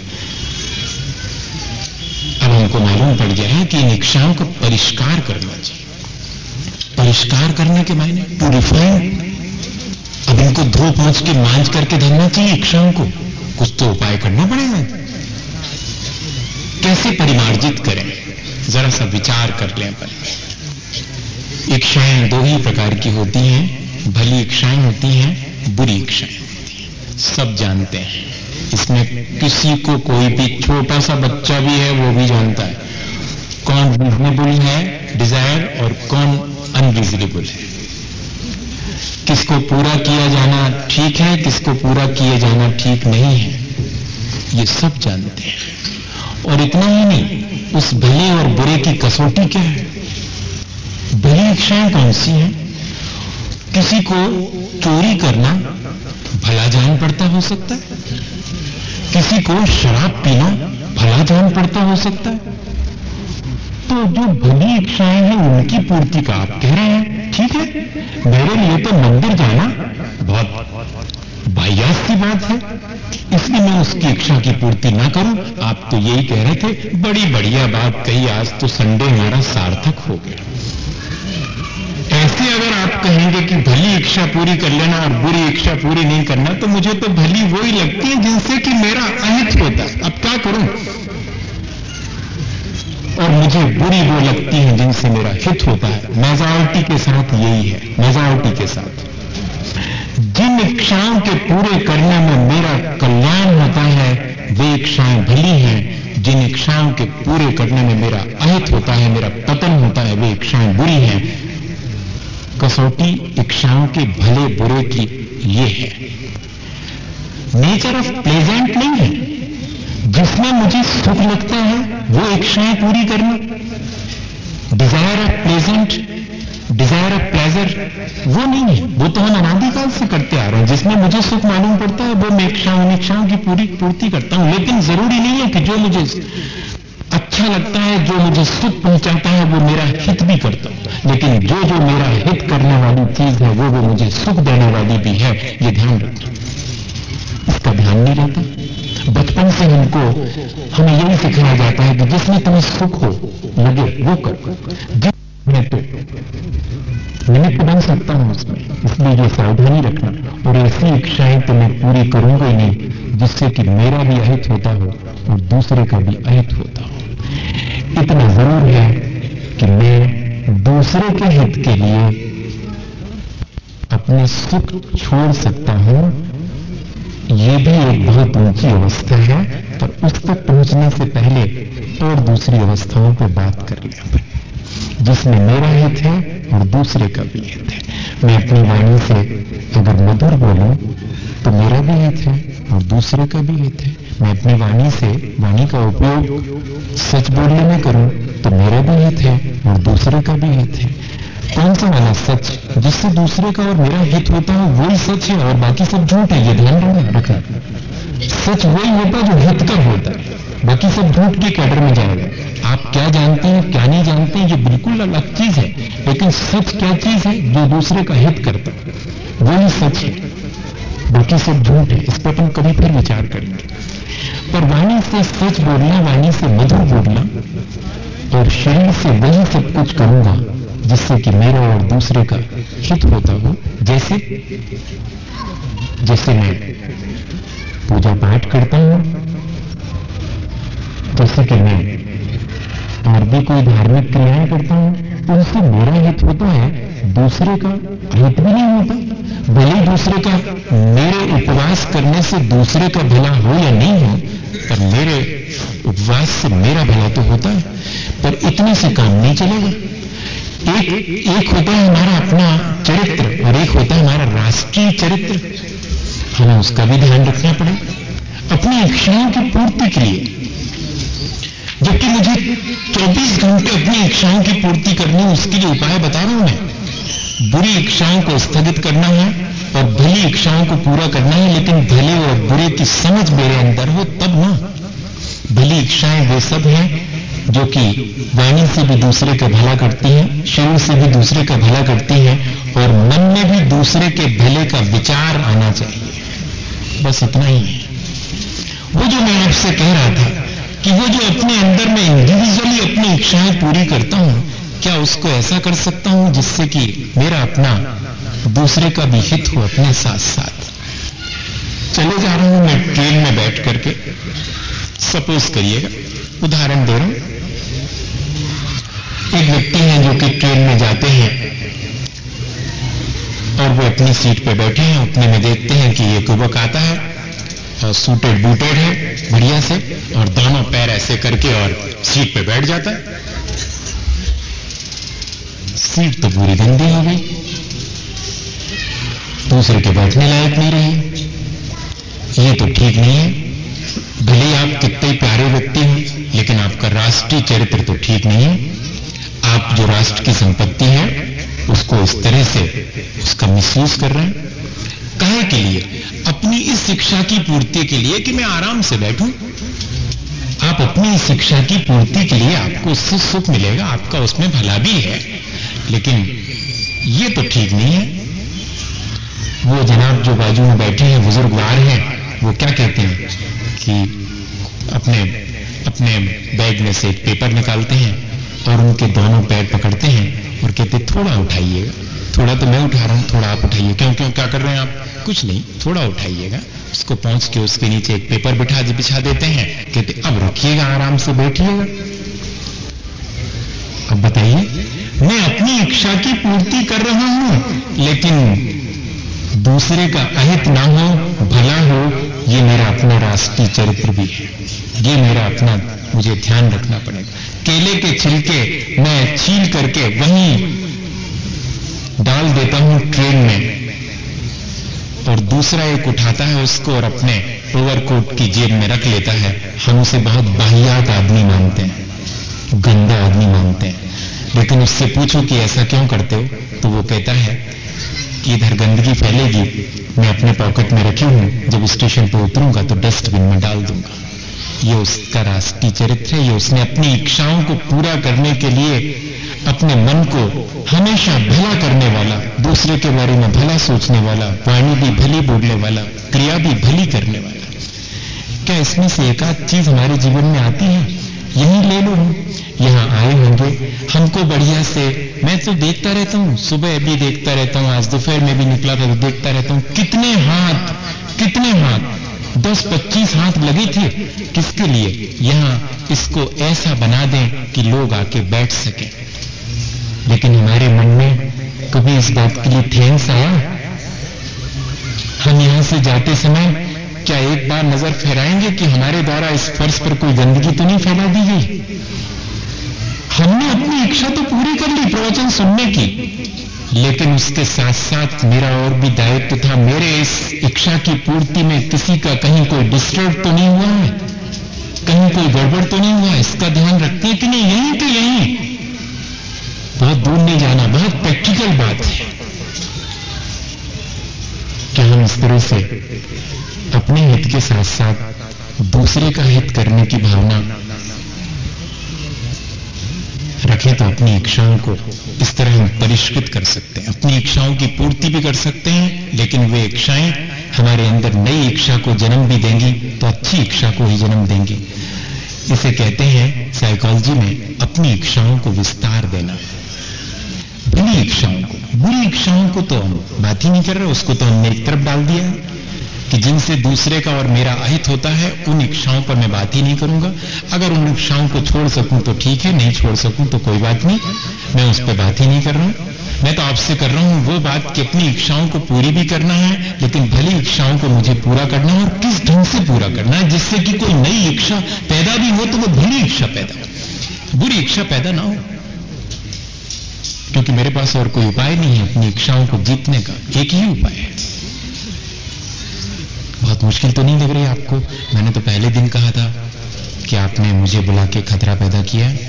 अब हमको मालूम पड़ गया है कि इन इच्छाओं का परिष्कार करना चाहिए। परिष्कार करने के मायने टू रिफाइन। अब इनको धो पोंछ के मांझ करके धरना चाहिए इच्छाओं को, कुछ तो उपाय करना पड़ेगा। कैसे परिमार्जित करें, जरा सा विचार कर लें अपन। इच्छाएं दो ही प्रकार की होती हैं, भली इच्छाएं होती हैं, बुरी इच्छाएं होती हैं, सब जानते हैं। इसमें किसी को, कोई भी छोटा सा बच्चा भी है वो भी जानता है कौन रीजनेबल है डिजायर और कौन अनरीजनेबल है, किसको पूरा किया जाना ठीक है, किसको पूरा किया जाना ठीक नहीं है, ये सब जानते हैं। और इतना ही नहीं, उस भले और बुरे की कसौटी क्या है? भली इच्छाएं कौन सी हैं? किसी को चोरी करना भला जान पड़ता हो सकता है, किसी को शराब पीना भला जान पड़ता हो सकता है। तो जो भली इच्छाएं हैं उनकी पूर्ति का आप कह रहे हैं ठीक है। मेरे लिए तो मंदिर जाना बहुत वाहियात सी बात है, इसलिए मैं उसकी इच्छा की पूर्ति ना करूं। आप तो यही कह रहे थे, बड़ी बढ़िया बात कही, आज तो संडे हमारा सार्थक हो गया। ऐसे अगर आप कहेंगे कि भली इच्छा पूरी कर लेना और बुरी इच्छा पूरी नहीं करना, तो मुझे तो भली वही लगती है जिनसे कि मेरा अहित होता है। अब क्या करूं? और मुझे बुरी वो लगती है जिनसे मेरा हित होता है। मेजॉरिटी के साथ यही है, मेजॉरिटी के साथ जिन इच्छाओं के पूरे करने में मेरा कल्याण होता है वे इच्छाएं भली हैं, जिन इच्छाओं के पूरे करने में मेरा अहित होता है, मेरा पतन होता है, वे इच्छाएं बुरी हैं। कसौटी इच्छाओं के भले बुरे की ये है। नेचर ऑफ प्लेजेंट नहीं है, जिसमें मुझे सुख लगता है वो इच्छाएं पूरी करना। Desire of pleasant, desire of pleasure वो नहीं है, वो तो हम अनादिकाल से करते आ रहे हैं। जिसमें मुझे सुख मालूम पड़ता है वो मैं इच्छाओं इच्छाओं की पूरी पूर्ति करता हूं। लेकिन जरूरी नहीं है कि जो मुझे अच्छा लगता है, जो मुझे सुख पहुंचाता है, वो मेरा हित भी करता हूं। लेकिन जो जो मेरा हित करने वाली चीज है वो वो मुझे सुख देने वाली भी है, ये ध्यान रखना। इसका ध्यान नहीं रहता। बचपन से हमको हमें यही सिखाया जाता है कि जिसमें तुम्हें सुख हो लगे वो करो, जिसमें तो निमित्त बन सकता हूं उसमें, इसलिए ये सावधानी रखना। और ऐसी इच्छाएं तो मैं पूरी करूंगा ही नहीं जिससे कि मेरा भी अहित होता हो और दूसरे का भी अहित होता हो। इतना जरूर है कि मैं दूसरे के हित के लिए अपने सुख छोड़ सकता हूं। यह भी एक बहुत ऊंची अवस्था है, पर उस तक पहुंचने से पहले और दूसरी अवस्थाओं पर बात कर लें जिसमें मेरा हित है और दूसरे का भी हित है। मैं अपनी वाणी से अगर मधुर बोलूं तो मेरा भी हित है और दूसरे का भी हित है। मैं अपनी वाणी से वाणी का उपयोग सच बोलने में करूं तो मेरा भी हित है और दूसरे का भी हित है। कौन सा वाला सच? जिससे दूसरे का और मेरा हित होता है वही सच है और बाकी सब झूठ है। ये ध्यान रखना। सच वही होता है जो हितकर होता है, बाकी सब झूठ के कैडर में जाएगा। आप क्या जानते हैं क्या नहीं जानते हैं ये बिल्कुल अलग चीज है, लेकिन सच क्या चीज है? जो दूसरे का हित करता है वही सच है, बाकी सब झूठ है। इस पर अपन कभी फिर विचार करेंगे। पर वाणी से सच बोलना, वाणी से मधुर बोलना और शरीर से वही सब कुछ करूंगा जिससे कि मेरा और दूसरे का हित होता हो। जैसे जैसे मैं पूजा पाठ करता हूं, जैसे कि मैं और भी कोई धार्मिक क्रियाएं करता हूं, तो उससे मेरा हित होता है, दूसरे का हित भी नहीं होता। भले दूसरे का, मेरे उपवास करने से दूसरे का भला हो या नहीं हो, पर मेरे उपवास से मेरा भला तो होता है। पर इतने से काम नहीं चलेगा। एक एक होता है हमारा अपना चरित्र और एक होता है हमारा राष्ट्रीय चरित्र। हमें उसका भी ध्यान रखना पड़ेगा अपनी इच्छाओं की पूर्ति के लिए। जबकि मुझे चौबीस घंटे अपनी इच्छाओं की पूर्ति करनी, उसके लिए उपाय बता रहा हूं मैं। बुरी इच्छाओं को स्थगित करना है और भली इच्छाओं को पूरा करना है, लेकिन भले और बुरे की समझ मेरे अंदर हो तब ना। भली इच्छाएं वे सब हैं जो कि वाणी से भी दूसरे का भला करती हैं, शरीर से भी दूसरे का भला करती हैं और मन में भी दूसरे के भले का विचार आना चाहिए। बस इतना ही है। वो जो मैं आपसे कह रहा था कि वो जो अपने अंदर में इंडिविजुअली अपनी इच्छाएं पूरी करता हूं, क्या उसको ऐसा कर सकता हूं जिससे कि मेरा अपना दूसरे का भी हित हो अपने साथ साथ। चले जा रहा हूं मैं ट्रेन में बैठ करके, सपोज करिएगा, उदाहरण दे रहा हूं। एक व्यक्ति हैं जो कि ट्रेन में जाते हैं और वो अपनी सीट पे बैठे हैं, अपने में देखते हैं कि एक युवक आता है और सूटेड बूटेड है बढ़िया से और दोनों पैर ऐसे करके और सीट पे बैठ जाता है। सीट तो पूरी गंदी हो गई, दूसरे के बैठने लायक नहीं रही। ये तो ठीक नहीं है। भले ही आप कितने प्यारे व्यक्ति हैं, लेकिन आपका राष्ट्रीय चरित्र तो ठीक नहीं है। आप जो राष्ट्र की संपत्ति है उसको इस तरह से उसका मिसयूज कर रहे हैं। काहे के लिए? अपनी इस शिक्षा की पूर्ति के लिए कि मैं आराम से बैठूं। आप अपनी शिक्षा की पूर्ति के लिए, आपको उससे सुख मिलेगा, आपका उसमें भला भी है, लेकिन ये तो ठीक नहीं है। वो जनाब जो बाजू में बैठे हैं, बुजुर्गवार हैं, वो क्या कहते हैं कि अपने अपने बैग में से एक पेपर निकालते हैं और उनके दोनों पैर पकड़ते हैं और कहते थोड़ा उठाइएगा। थोड़ा तो मैं उठा रहा हूं, थोड़ा आप उठाइए। क्यों क्यों क्या कर रहे हैं आप? कुछ नहीं, थोड़ा उठाइएगा। उसको पहुंच के उसके नीचे एक पेपर बिठा बिछा देते हैं, कहते अब रखिएगा, आराम से बैठिएगा। अब बताइए, मैं अपनी इच्छा की पूर्ति कर रहा हूं, लेकिन दूसरे का अहित ना हो, भला हो, ये मेरा अपना राष्ट्रीय चरित्र भी है। ये मेरा अपना, मुझे ध्यान रखना पड़ेगा। केले के छिलके मैं छील करके वहीं डाल देता हूं ट्रेन में और दूसरा एक उठाता है उसको और अपने ओवरकोट की जेब में रख लेता है। हम उसे बहुत बाहियात आदमी मानते हैं, गंदा आदमी मानते हैं, लेकिन उससे पूछो कि ऐसा क्यों करते हो, तो वो कहता है कि इधर गंदगी फैलेगी, मैं अपने पॉकेट में रखी हूं, जब स्टेशन पर उतरूंगा तो डस्टबिन में डाल दूंगा। ये उसका राष्ट्रीय चरित्र है। ये उसने अपनी इच्छाओं को पूरा करने के लिए अपने मन को हमेशा भला करने वाला, दूसरे के बारे में भला सोचने वाला, वाणी भी भली बोलने वाला, क्रिया भी भली करने वाला। क्या इसमें से एक आध चीज हमारे जीवन में आती है? यही ले लो, यहां आए होंगे, हमको बढ़िया से, मैं तो देखता रहता हूं, सुबह भी देखता रहता हूं, आज दोपहर में भी निकला था तो देखता रहता हूं, कितने हाथ कितने हाथ दस पच्चीस हाथ लगे थे। किसके लिए? यहां इसको ऐसा बना दें कि लोग आके बैठ सके। लेकिन हमारे मन में कभी इस बात के लिए ठेंस आया? हम यहां से जाते समय क्या एक बार नजर फेराएंगे कि हमारे द्वारा इस फर्श पर कोई गंदगी तो नहीं फैला दी गई? हमने अपनी इच्छा तो पूरी कर ली प्रवचन सुनने की, लेकिन उसके साथ साथ मेरा और भी दायित्व था, मेरे इस इच्छा की पूर्ति में किसी का कहीं कोई डिस्टर्ब तो नहीं हुआ है, कहीं कोई गड़बड़ तो नहीं हुआ, इसका ध्यान रखते हैं कि नहीं? यहीं के यहीं, बहुत दूर नहीं जाना, बहुत प्रैक्टिकल बात है। क्या हम इस तरह से अपने हित के साथ साथ दूसरे का हित करने की भावना रखें तो अपनी इच्छाओं को इस तरह हम परिष्कृत कर सकते हैं, अपनी इच्छाओं की पूर्ति भी कर सकते हैं, लेकिन वे इच्छाएं हमारे अंदर नई इच्छा को जन्म भी देंगी, तो अच्छी इच्छा को ही जन्म देंगी। इसे कहते हैं साइकोलॉजी में अपनी इच्छाओं को विस्तार देना। बुरी इच्छाओं को, बुरी इच्छाओं को तो हम बात ही नहीं कर रहे, उसको तो हमने एक तरफ डाल दिया कि जिनसे दूसरे का और मेरा अहित होता है, उन इच्छाओं पर मैं बात ही नहीं करूंगा। अगर उन इच्छाओं को छोड़ सकूं तो ठीक है, नहीं छोड़ सकूं तो कोई बात नहीं, मैं उस पर बात ही नहीं कर रहा हूं। मैं तो आपसे कर रहा हूं वो बात कि अपनी इच्छाओं को पूरी भी करना है, लेकिन भली इच्छाओं को मुझे पूरा करना है, और किस ढंग से पूरा करना है जिससे कि कोई नई इच्छा पैदा भी हो तो वो भली इच्छा पैदा हो, बुरी इच्छा पैदा ना हो। क्योंकि मेरे पास और कोई उपाय नहीं है अपनी इच्छाओं को जीतने का, एक ही उपाय है। बहुत मुश्किल तो नहीं लग रही आपको? मैंने तो पहले दिन कहा था कि आपने मुझे बुला के खतरा पैदा किया है,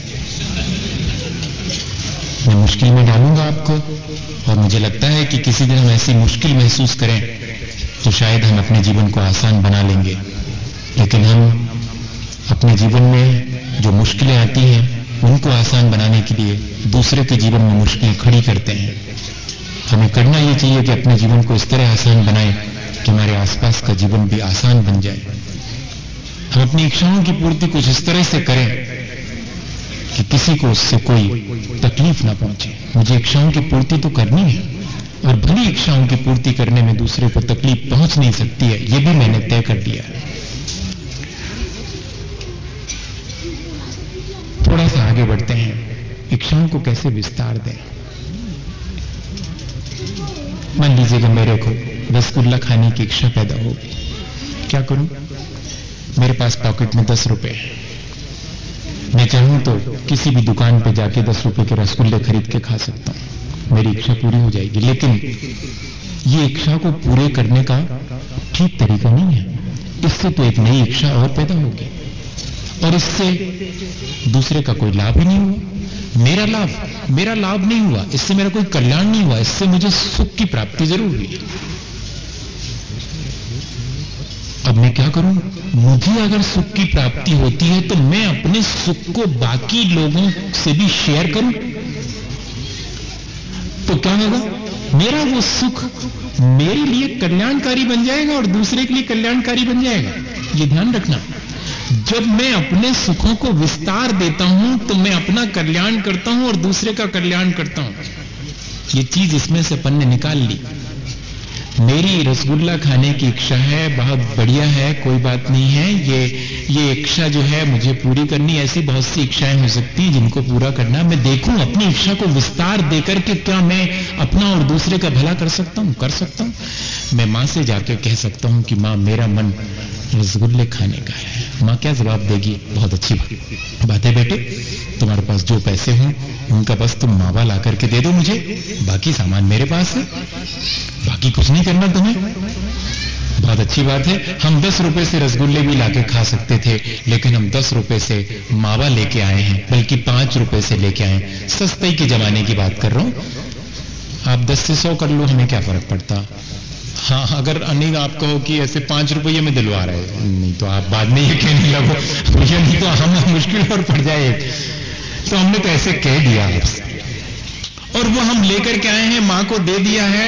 मैं मुश्किल में डालूंगा आपको, और मुझे लगता है कि किसी दिन हम ऐसी मुश्किल महसूस करें तो शायद हम अपने जीवन को आसान बना लेंगे। लेकिन हम अपने जीवन में जो मुश्किलें आती हैं उनको आसान बनाने के लिए दूसरे के जीवन में मुश्किलें खड़ी करते हैं। हमें करना ये चाहिए कि अपने जीवन को इस तरह आसान बनाएं कि हमारे आसपास का जीवन भी आसान बन जाए। हम अपनी इच्छाओं की पूर्ति कुछ इस तरह से करें कि किसी को उससे कोई तकलीफ ना पहुंचे। मुझे इच्छाओं की पूर्ति तो करनी है, और भली इच्छाओं की पूर्ति करने में दूसरे को तकलीफ पहुंच नहीं सकती है, यह भी मैंने तय कर लिया है। थोड़ा सा आगे बढ़ते हैं, इच्छाओं को कैसे विस्तार दें। मान लीजिएगा मेरे को रसगुल्ला खाने की इच्छा पैदा होगी, क्या करूं? मेरे पास पॉकेट में दस रुपए है, मैं चाहूं तो किसी भी दुकान पे जाके दस रुपए के रसगुल्ले खरीद के खा सकता हूं, मेरी इच्छा पूरी हो जाएगी। लेकिन ये इच्छा को पूरे करने का ठीक तरीका नहीं है, इससे तो एक नई इच्छा और पैदा होगी, और इससे दूसरे का कोई लाभ ही नहीं हुआ। मेरा लाभ मेरा लाभ नहीं हुआ, इससे मेरा कोई कल्याण नहीं हुआ, इससे मुझे सुख की प्राप्ति जरूर हुई। अब मैं क्या करूं? मुझे अगर सुख की प्राप्ति होती है तो मैं अपने सुख को बाकी लोगों से भी शेयर करूं, तो क्या होगा? मेरा वो सुख मेरे लिए कल्याणकारी बन जाएगा और दूसरे के लिए कल्याणकारी बन जाएगा। ये ध्यान रखना, जब मैं अपने सुखों को विस्तार देता हूं तो मैं अपना कल्याण करता हूं और दूसरे का कल्याण करता हूं। ये चीज इसमें से अपन ने निकाल ली। मेरी रसगुल्ला खाने की इच्छा है, बहुत बढ़िया है, कोई बात नहीं है, ये ये इच्छा जो है मुझे पूरी करनी। ऐसी बहुत सी इच्छाएं हो सकती हैं जिनको पूरा करना। मैं देखूं अपनी इच्छा को विस्तार देकर के क्या मैं अपना और दूसरे का भला कर सकता हूं, कर सकता हूं। मैं मां से जाकर कह सकता हूं कि मां मेरा मन रसगुल्ले खाने का है। मां क्या जवाब देगी? बहुत अच्छी बात है बेटे, तुम्हारे पास जो पैसे हों उनका बस तुम मावा ला करके दे दो मुझे, बाकी सामान मेरे पास है, बाकी कुछ नहीं करना तुम्हें। बहुत अच्छी बात है, हम दस रुपए से रसगुल्ले भी लाके खा सकते थे, लेकिन हम दस रुपए से मावा लेके आए हैं, बल्कि पांच रुपए से लेके आए हैं। सस्ते के जमाने की बात कर रहा हूं। आप दस से सौ कर लो, हमें क्या फर्क पड़ता। हाँ, अगर अनिल आप कहो कि ऐसे पांच रुपये में दिलवा रहे, नहीं तो आप बाद में ये कहने लगो भैया नहीं तो हम मुश्किल और पड़ जाए, तो हमने तो ऐसे कह दिया आपसे, और वो हम लेकर के आए हैं, मां को दे दिया है।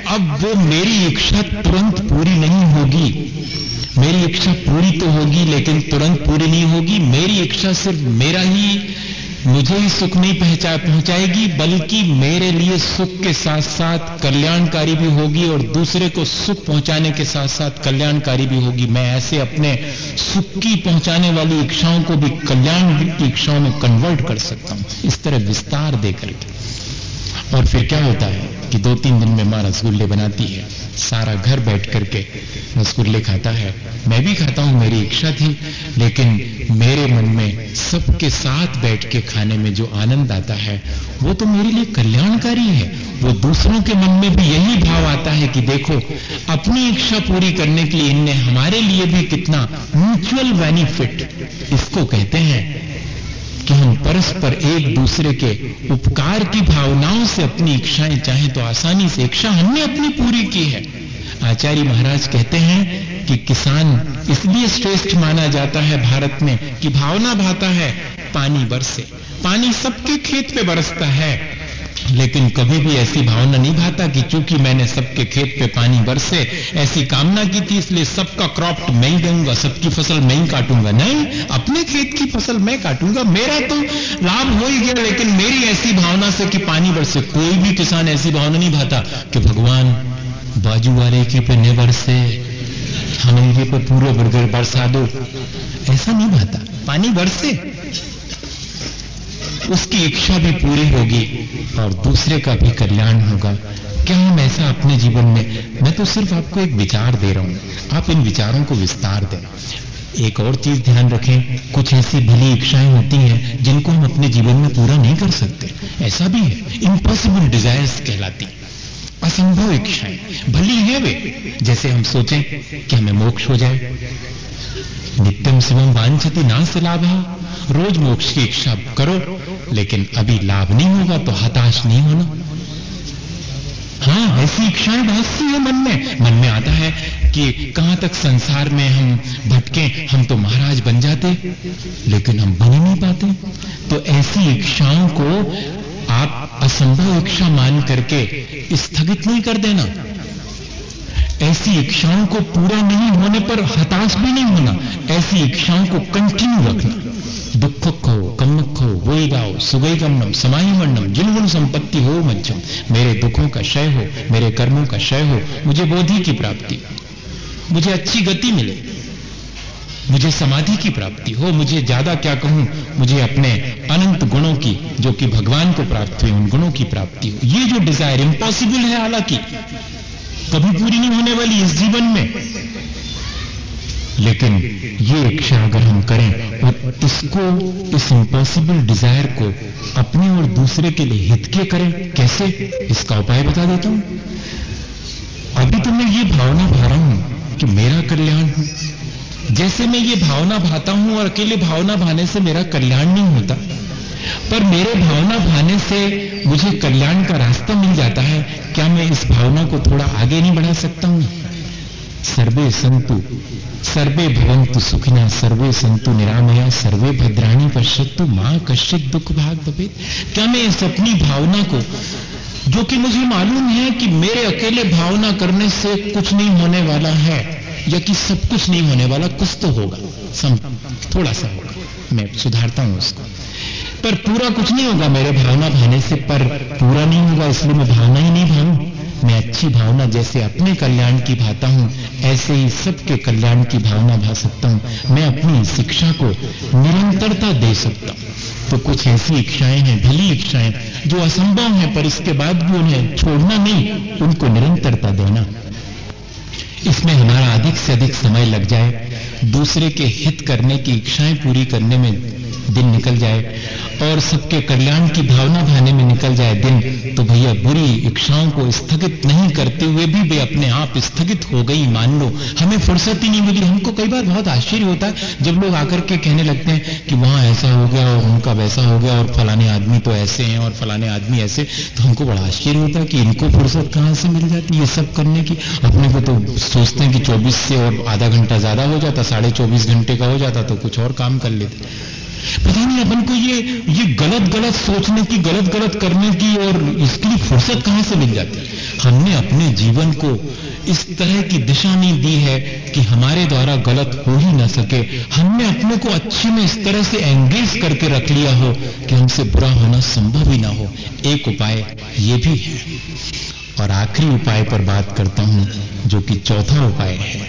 अब वो मेरी इच्छा तुरंत पूरी नहीं होगी। मेरी इच्छा पूरी तो होगी लेकिन तुरंत पूरी नहीं होगी। मेरी इच्छा सिर्फ मेरा ही, मुझे ही सुख नहीं पहुंचा पहुंचाएगी, बल्कि मेरे लिए सुख के साथ साथ कल्याणकारी भी होगी और दूसरे को सुख पहुंचाने के साथ साथ कल्याणकारी भी होगी। मैं ऐसे अपने सुख की पहुंचाने वाली इच्छाओं को भी कल्याण की इच्छाओं में कन्वर्ट कर सकता हूं, इस तरह विस्तार दे करके। और फिर क्या होता है कि दो तीन दिन में मां रसगुल्ले बनाती है, सारा घर बैठ करके रसगुल्ले खाता है। मैं भी खाता हूं, मेरी इच्छा थी, लेकिन मेरे मन में सबके साथ बैठ के खाने में जो आनंद आता है वो तो मेरे लिए कल्याणकारी है। वो दूसरों के मन में भी यही भाव आता है कि देखो, अपनी इच्छा पूरी करने के लिए इनने हमारे लिए भी कितना म्यूचुअल बेनिफिट, इसको कहते हैं कि हम परस्पर एक दूसरे के उपकार की भावनाओं से अपनी इच्छाएं चाहें तो आसानी से, इच्छा हमने अपनी पूरी की है। आचार्य महाराज कहते हैं कि किसान इसलिए श्रेष्ठ माना जाता है भारत में कि भावना भाता है पानी बरसे। पानी सबके खेत पे बरसता है, लेकिन कभी भी ऐसी भावना नहीं भाता कि चूंकि मैंने सबके खेत पे पानी बरसे ऐसी कामना की थी इसलिए सबका क्रॉप मैं ही दूंगा, सबकी फसल मैं ही काटूंगा। नहीं, अपने खेत की फसल मैं काटूंगा, मेरा तो लाभ हो ही गया, लेकिन मेरी ऐसी भावना से कि पानी बरसे। कोई भी किसान ऐसी भावना नहीं भाता कि भगवान बाजू वाले के पे न बरसे, हमारे पे पूरे बरगर बरसा दो, ऐसा नहीं भाता। पानी बरसे, उसकी इच्छा भी पूरी होगी और दूसरे का भी कल्याण होगा। क्या हम ऐसा अपने जीवन में, मैं तो सिर्फ आपको एक विचार दे रहा हूं, आप इन विचारों को विस्तार दें। एक और चीज ध्यान रखें, कुछ ऐसी भली इच्छाएं होती हैं जिनको हम अपने जीवन में पूरा नहीं कर सकते, ऐसा भी है, इम्पॉसिबल डिजायर्स कहलाती, असंभव इच्छाएं। भली है वे, जैसे हम सोचें कि हमें मोक्ष हो जाए, नित्यम शिवम वांछति नास्य लाभः, रोज मोक्ष की इच्छा करो, लेकिन अभी लाभ नहीं होगा तो हताश नहीं होना। हाँ, ऐसी इच्छाएं बहुत सी है मन में। मन में आता है कि कहां तक संसार में हम भटके, हम तो महाराज बन जाते, लेकिन हम बन ही नहीं पाते। तो ऐसी इच्छाओं को आप असंभव इच्छा मान करके स्थगित नहीं कर देना। ऐसी इच्छाओं को पूरा नहीं होने पर हताश भी नहीं होना, ऐसी इच्छाओं को कंटिन्यू रखना। दुखो कम्मखो वही गाओ सुगई गमनम समाही मंडम जिन संपत्ति हो मज्जम, मेरे दुखों का क्षय हो, मेरे कर्मों का क्षय हो, मुझे बोधि की प्राप्ति, मुझे अच्छी गति मिले, मुझे समाधि की प्राप्ति हो, मुझे ज्यादा क्या कहूं, मुझे अपने अनंत गुणों की, जो कि भगवान को प्राप्त हुए, उन गुणों की प्राप्ति हो। ये जो डिजायर इम्पॉसिबल है, हालांकि कभी पूरी नहीं होने वाली इस जीवन में, लेकिन ये इच्छा अगर हम करें और इसको, इस इम्पॉसिबल डिजायर को अपने और दूसरे के लिए हित के करें, कैसे, इसका उपाय बता देता हूं। अभी तो मैं ये भावना भा रहा हूं कि मेरा कल्याण हो, जैसे मैं ये भावना भाता हूं, और अकेले भावना भाने से मेरा कल्याण नहीं होता, पर मेरे भावना भाने से मुझे कल्याण का रास्ता मिल जाता है। क्या मैं इस भावना को थोड़ा आगे नहीं बढ़ा सकता हूं? सर्वे संतु सर्वे भवन्तु सुखिनः सर्वे संतु निरामया सर्वे भद्राणि पश्यन्तु मां कश्चित् दुख भाग भवेत्। क्या मैं इस अपनी भावना को, जो कि मुझे मालूम है कि मेरे अकेले भावना करने से कुछ नहीं होने वाला है, या कि सब कुछ नहीं होने वाला, कुछ तो होगा, सम थोड़ा सा होगा, मैं सुधारता हूं उसको, पर पूरा कुछ नहीं होगा मेरे भावना भाने से, पर पूरा नहीं होगा इसलिए मैं भावना ही नहीं भाऊं। मैं अच्छी भावना जैसे अपने कल्याण की भाता हूं, ऐसे ही सबके कल्याण की भावना भा सकता हूं। मैं अपनी शिक्षा को निरंतरता दे सकता हूं। तो कुछ ऐसी इच्छाएं हैं, भली इच्छाएं, जो असंभव हैं, पर इसके बाद भी उन्हें छोड़ना नहीं, उनको निरंतरता देना। इसमें हमारा अधिक से अधिक समय लग जाए, दूसरे के हित करने की इच्छाएं पूरी करने में दिन निकल जाए, और सबके कल्याण की भावना भाने में निकल जाए दिन, तो भैया बुरी इच्छाओं को स्थगित नहीं करते हुए भी वे अपने आप स्थगित हो गई मान लो। हमें फुर्सत ही नहीं मिली। हमको कई बार बहुत आश्चर्य होता है जब लोग आकर के कहने लगते हैं कि वहां ऐसा हो गया और उनका वैसा हो गया और फलाने आदमी तो ऐसे हैं और फलाने आदमी ऐसे, तो हमको बड़ा आश्चर्य होता है कि इनको फुर्सत कहां से मिल जाती है ये सब करने की। अपने को तो सोचते हैं कि चौबीस से और आधा घंटा ज्यादा हो जाता, साढ़े चौबीस घंटे का हो जाता तो कुछ और काम कर लेते। पता नहीं अपन को ये ये गलत गलत सोचने की, गलत गलत करने की और इसके लिए फुर्सत कहां से मिल जाती है। हमने अपने जीवन को इस तरह की दिशा नहीं दी है कि हमारे द्वारा गलत हो ही ना सके। हमने अपने को अच्छे में इस तरह से एंगेज करके रख लिया हो कि हमसे बुरा होना संभव ही ना हो। एक उपाय ये भी है। और आखिरी उपाय पर बात करता हूं, जो कि चौथा उपाय है।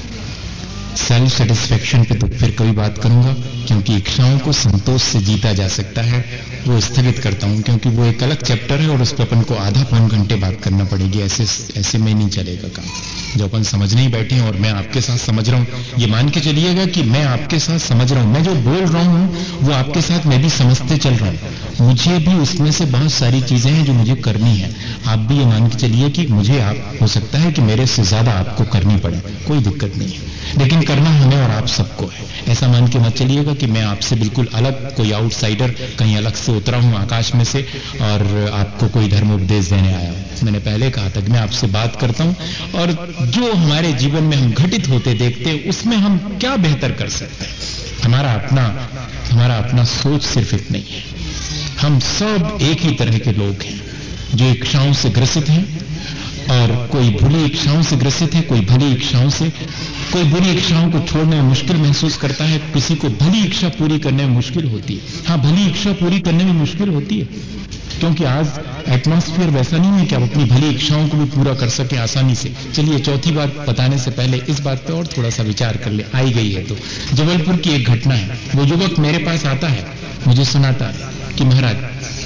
सेल्फ सेटिस्फेक्शन पे तो फिर कभी बात करूंगा, क्योंकि इच्छाओं को संतोष से जीता जा सकता है, वो स्थगित करता हूं, क्योंकि वो एक अलग चैप्टर है और उस पर अपन को आधा पौन घंटे बात करना पड़ेगी। ऐसे ऐसे में नहीं चलेगा काम। जो अपन समझने ही बैठे हैं और मैं आपके साथ समझ रहा हूं, ये मान के चलिएगा कि मैं आपके साथ समझ रहा हूं। मैं जो बोल रहा हूं वो आपके साथ मैं भी समझते चल रहा हूं। मुझे भी उसमें से बहुत सारी चीजें हैं जो मुझे करनी है। आप भी ये मान के चलिए कि मुझे आप हो सकता है कि मेरे से ज्यादा आपको करनी पड़े, कोई दिक्कत नहीं है, लेकिन करना हमें और आप सबको है। ऐसा मान के मत चलिएगा कि मैं आपसे बिल्कुल अलग, कोई आउटसाइडर, कहीं अलग से उतरा हूं आकाश में से और आपको कोई धर्म उपदेश देने आया हूं। मैंने पहले कहा था कि मैं आपसे बात करता हूं और जो हमारे जीवन में हम घटित होते देखते हैं उसमें हम क्या बेहतर कर सकते हैं। हमारा अपना हमारा अपना सोच सिर्फ इतना ही है। हम सब एक ही तरह के लोग हैं जो इच्छाओं से ग्रसित हैं, और कोई बुरी इच्छाओं से ग्रसित है, कोई भली इच्छाओं से। कोई बुरी इच्छाओं को छोड़ने में मुश्किल महसूस करता है, किसी को भली इच्छा पूरी करने में मुश्किल होती है। हाँ, भली इच्छा पूरी करने में मुश्किल होती है, क्योंकि आज एटमॉस्फेयर वैसा नहीं है कि आप अपनी भली इच्छाओं को भी पूरा कर सकें आसानी से। चलिए, चौथी बात बताने से पहले इस बात पे और थोड़ा सा विचार कर ले, आई गई है तो। जबलपुर की एक घटना है। वो युवक मेरे पास आता है, मुझे सुनाता है कि महाराज,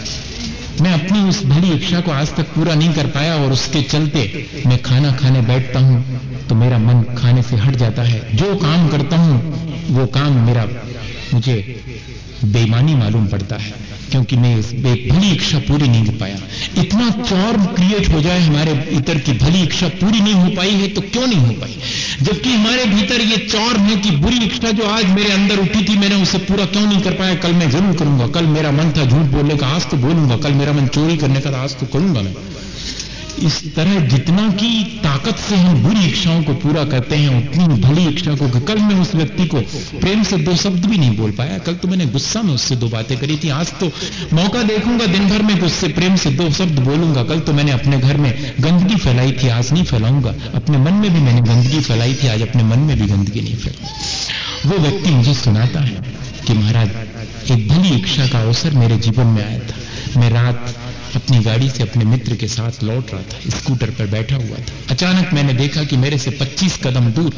मैं अपनी उस भली इच्छा को आज तक पूरा नहीं कर पाया और उसके चलते मैं खाना खाने बैठता हूं तो मेरा मन खाने से हट जाता है। जो काम करता हूं वो काम मेरा मुझे बेईमानी मालूम पड़ता है, क्योंकि मैं इस भली इच्छा पूरी नहीं कर पाया। इतना चौर क्रिएट हो जाए हमारे भीतर की भली इच्छा पूरी नहीं हो पाई है, तो क्यों नहीं हो पाई? जबकि हमारे भीतर ये चौर है कि बुरी इच्छा जो आज मेरे अंदर उठी थी, मैंने उसे पूरा क्यों नहीं कर पाया? कल मैं जरूर करूंगा। कल मेरा मन था झूठ बोलने का, आज तो बोलूंगा। कल मेरा मन चोरी करने का था, आज तो करूंगा मैं। इस तरह जितना की ताकत से हम बुरी इच्छाओं को पूरा करते हैं, उतनी भली इच्छा को। कल मैं उस व्यक्ति को प्रेम से दो शब्द भी नहीं बोल पाया। कल तो मैंने गुस्सा में उससे दो बातें करी थी, आज तो मौका देखूंगा दिन भर में उससे प्रेम से दो शब्द बोलूंगा। कल तो मैंने अपने घर में गंदगी फैलाई थी, आज नहीं फैलाऊंगा। अपने मन में भी मैंने गंदगी फैलाई थी, आज अपने मन में भी गंदगी नहीं फैलाऊंगा। वो व्यक्ति मुझे सुनाता है कि महाराज, एक भली इच्छा का अवसर मेरे जीवन में आया था। मैं रात अपनी गाड़ी से अपने मित्र के साथ लौट रहा था, स्कूटर पर बैठा हुआ था। अचानक मैंने देखा कि मेरे से पच्चीस कदम दूर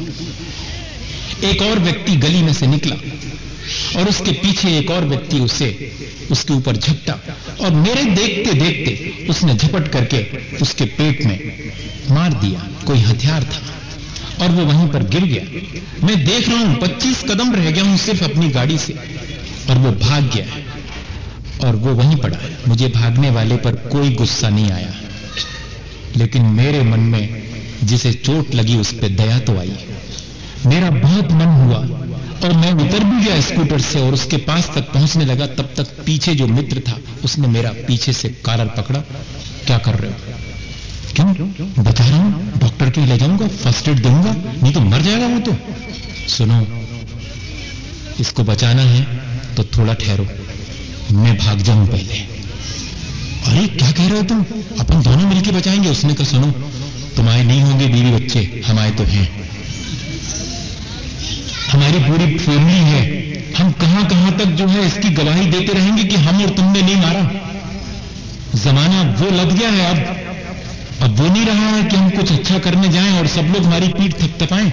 एक और व्यक्ति गली में से निकला और उसके पीछे एक और व्यक्ति उसे उसके ऊपर झपटा, और मेरे देखते देखते उसने झपट करके उसके पेट में मार दिया। कोई हथियार था और वो वहीं पर गिर गया। मैं देख रहा हूं पच्चीस कदम रह गया हूं सिर्फ अपनी गाड़ी से, और वो भाग गया और वो वहीं पड़ा है। मुझे भागने वाले पर कोई गुस्सा नहीं आया, लेकिन मेरे मन में जिसे चोट लगी उस पर दया तो आई। मेरा बहुत मन हुआ और मैं उतर भी गया स्कूटर से और उसके पास तक पहुंचने लगा। तब तक पीछे जो मित्र था उसने मेरा पीछे से कॉलर पकड़ा। क्या कर रहे हो? क्यों? बता रहा हूं, डॉक्टर के ले जाऊंगा, फर्स्ट एड दूंगा, नहीं तो मर जाएगा वो तो। सुनो, इसको बचाना है तो थोड़ा ठहरो, मैं भाग जाऊं पहले। अरे क्या कह रहे हो तुम? अपन दोनों मिलकर बचाएंगे। उसने कहा, सुनो, तुम्हारे नहीं होंगे बीवी बच्चे, हमारे तो हैं। हमारी पूरी फैमिली है। हम कहां कहां तक जो है इसकी गवाही देते रहेंगे कि हम और तुमने नहीं मारा। जमाना वो लग गया है अब अब वो नहीं रहा है कि हम कुछ अच्छा करने जाएं और सब लोग हमारी पीठ थपथपाएं।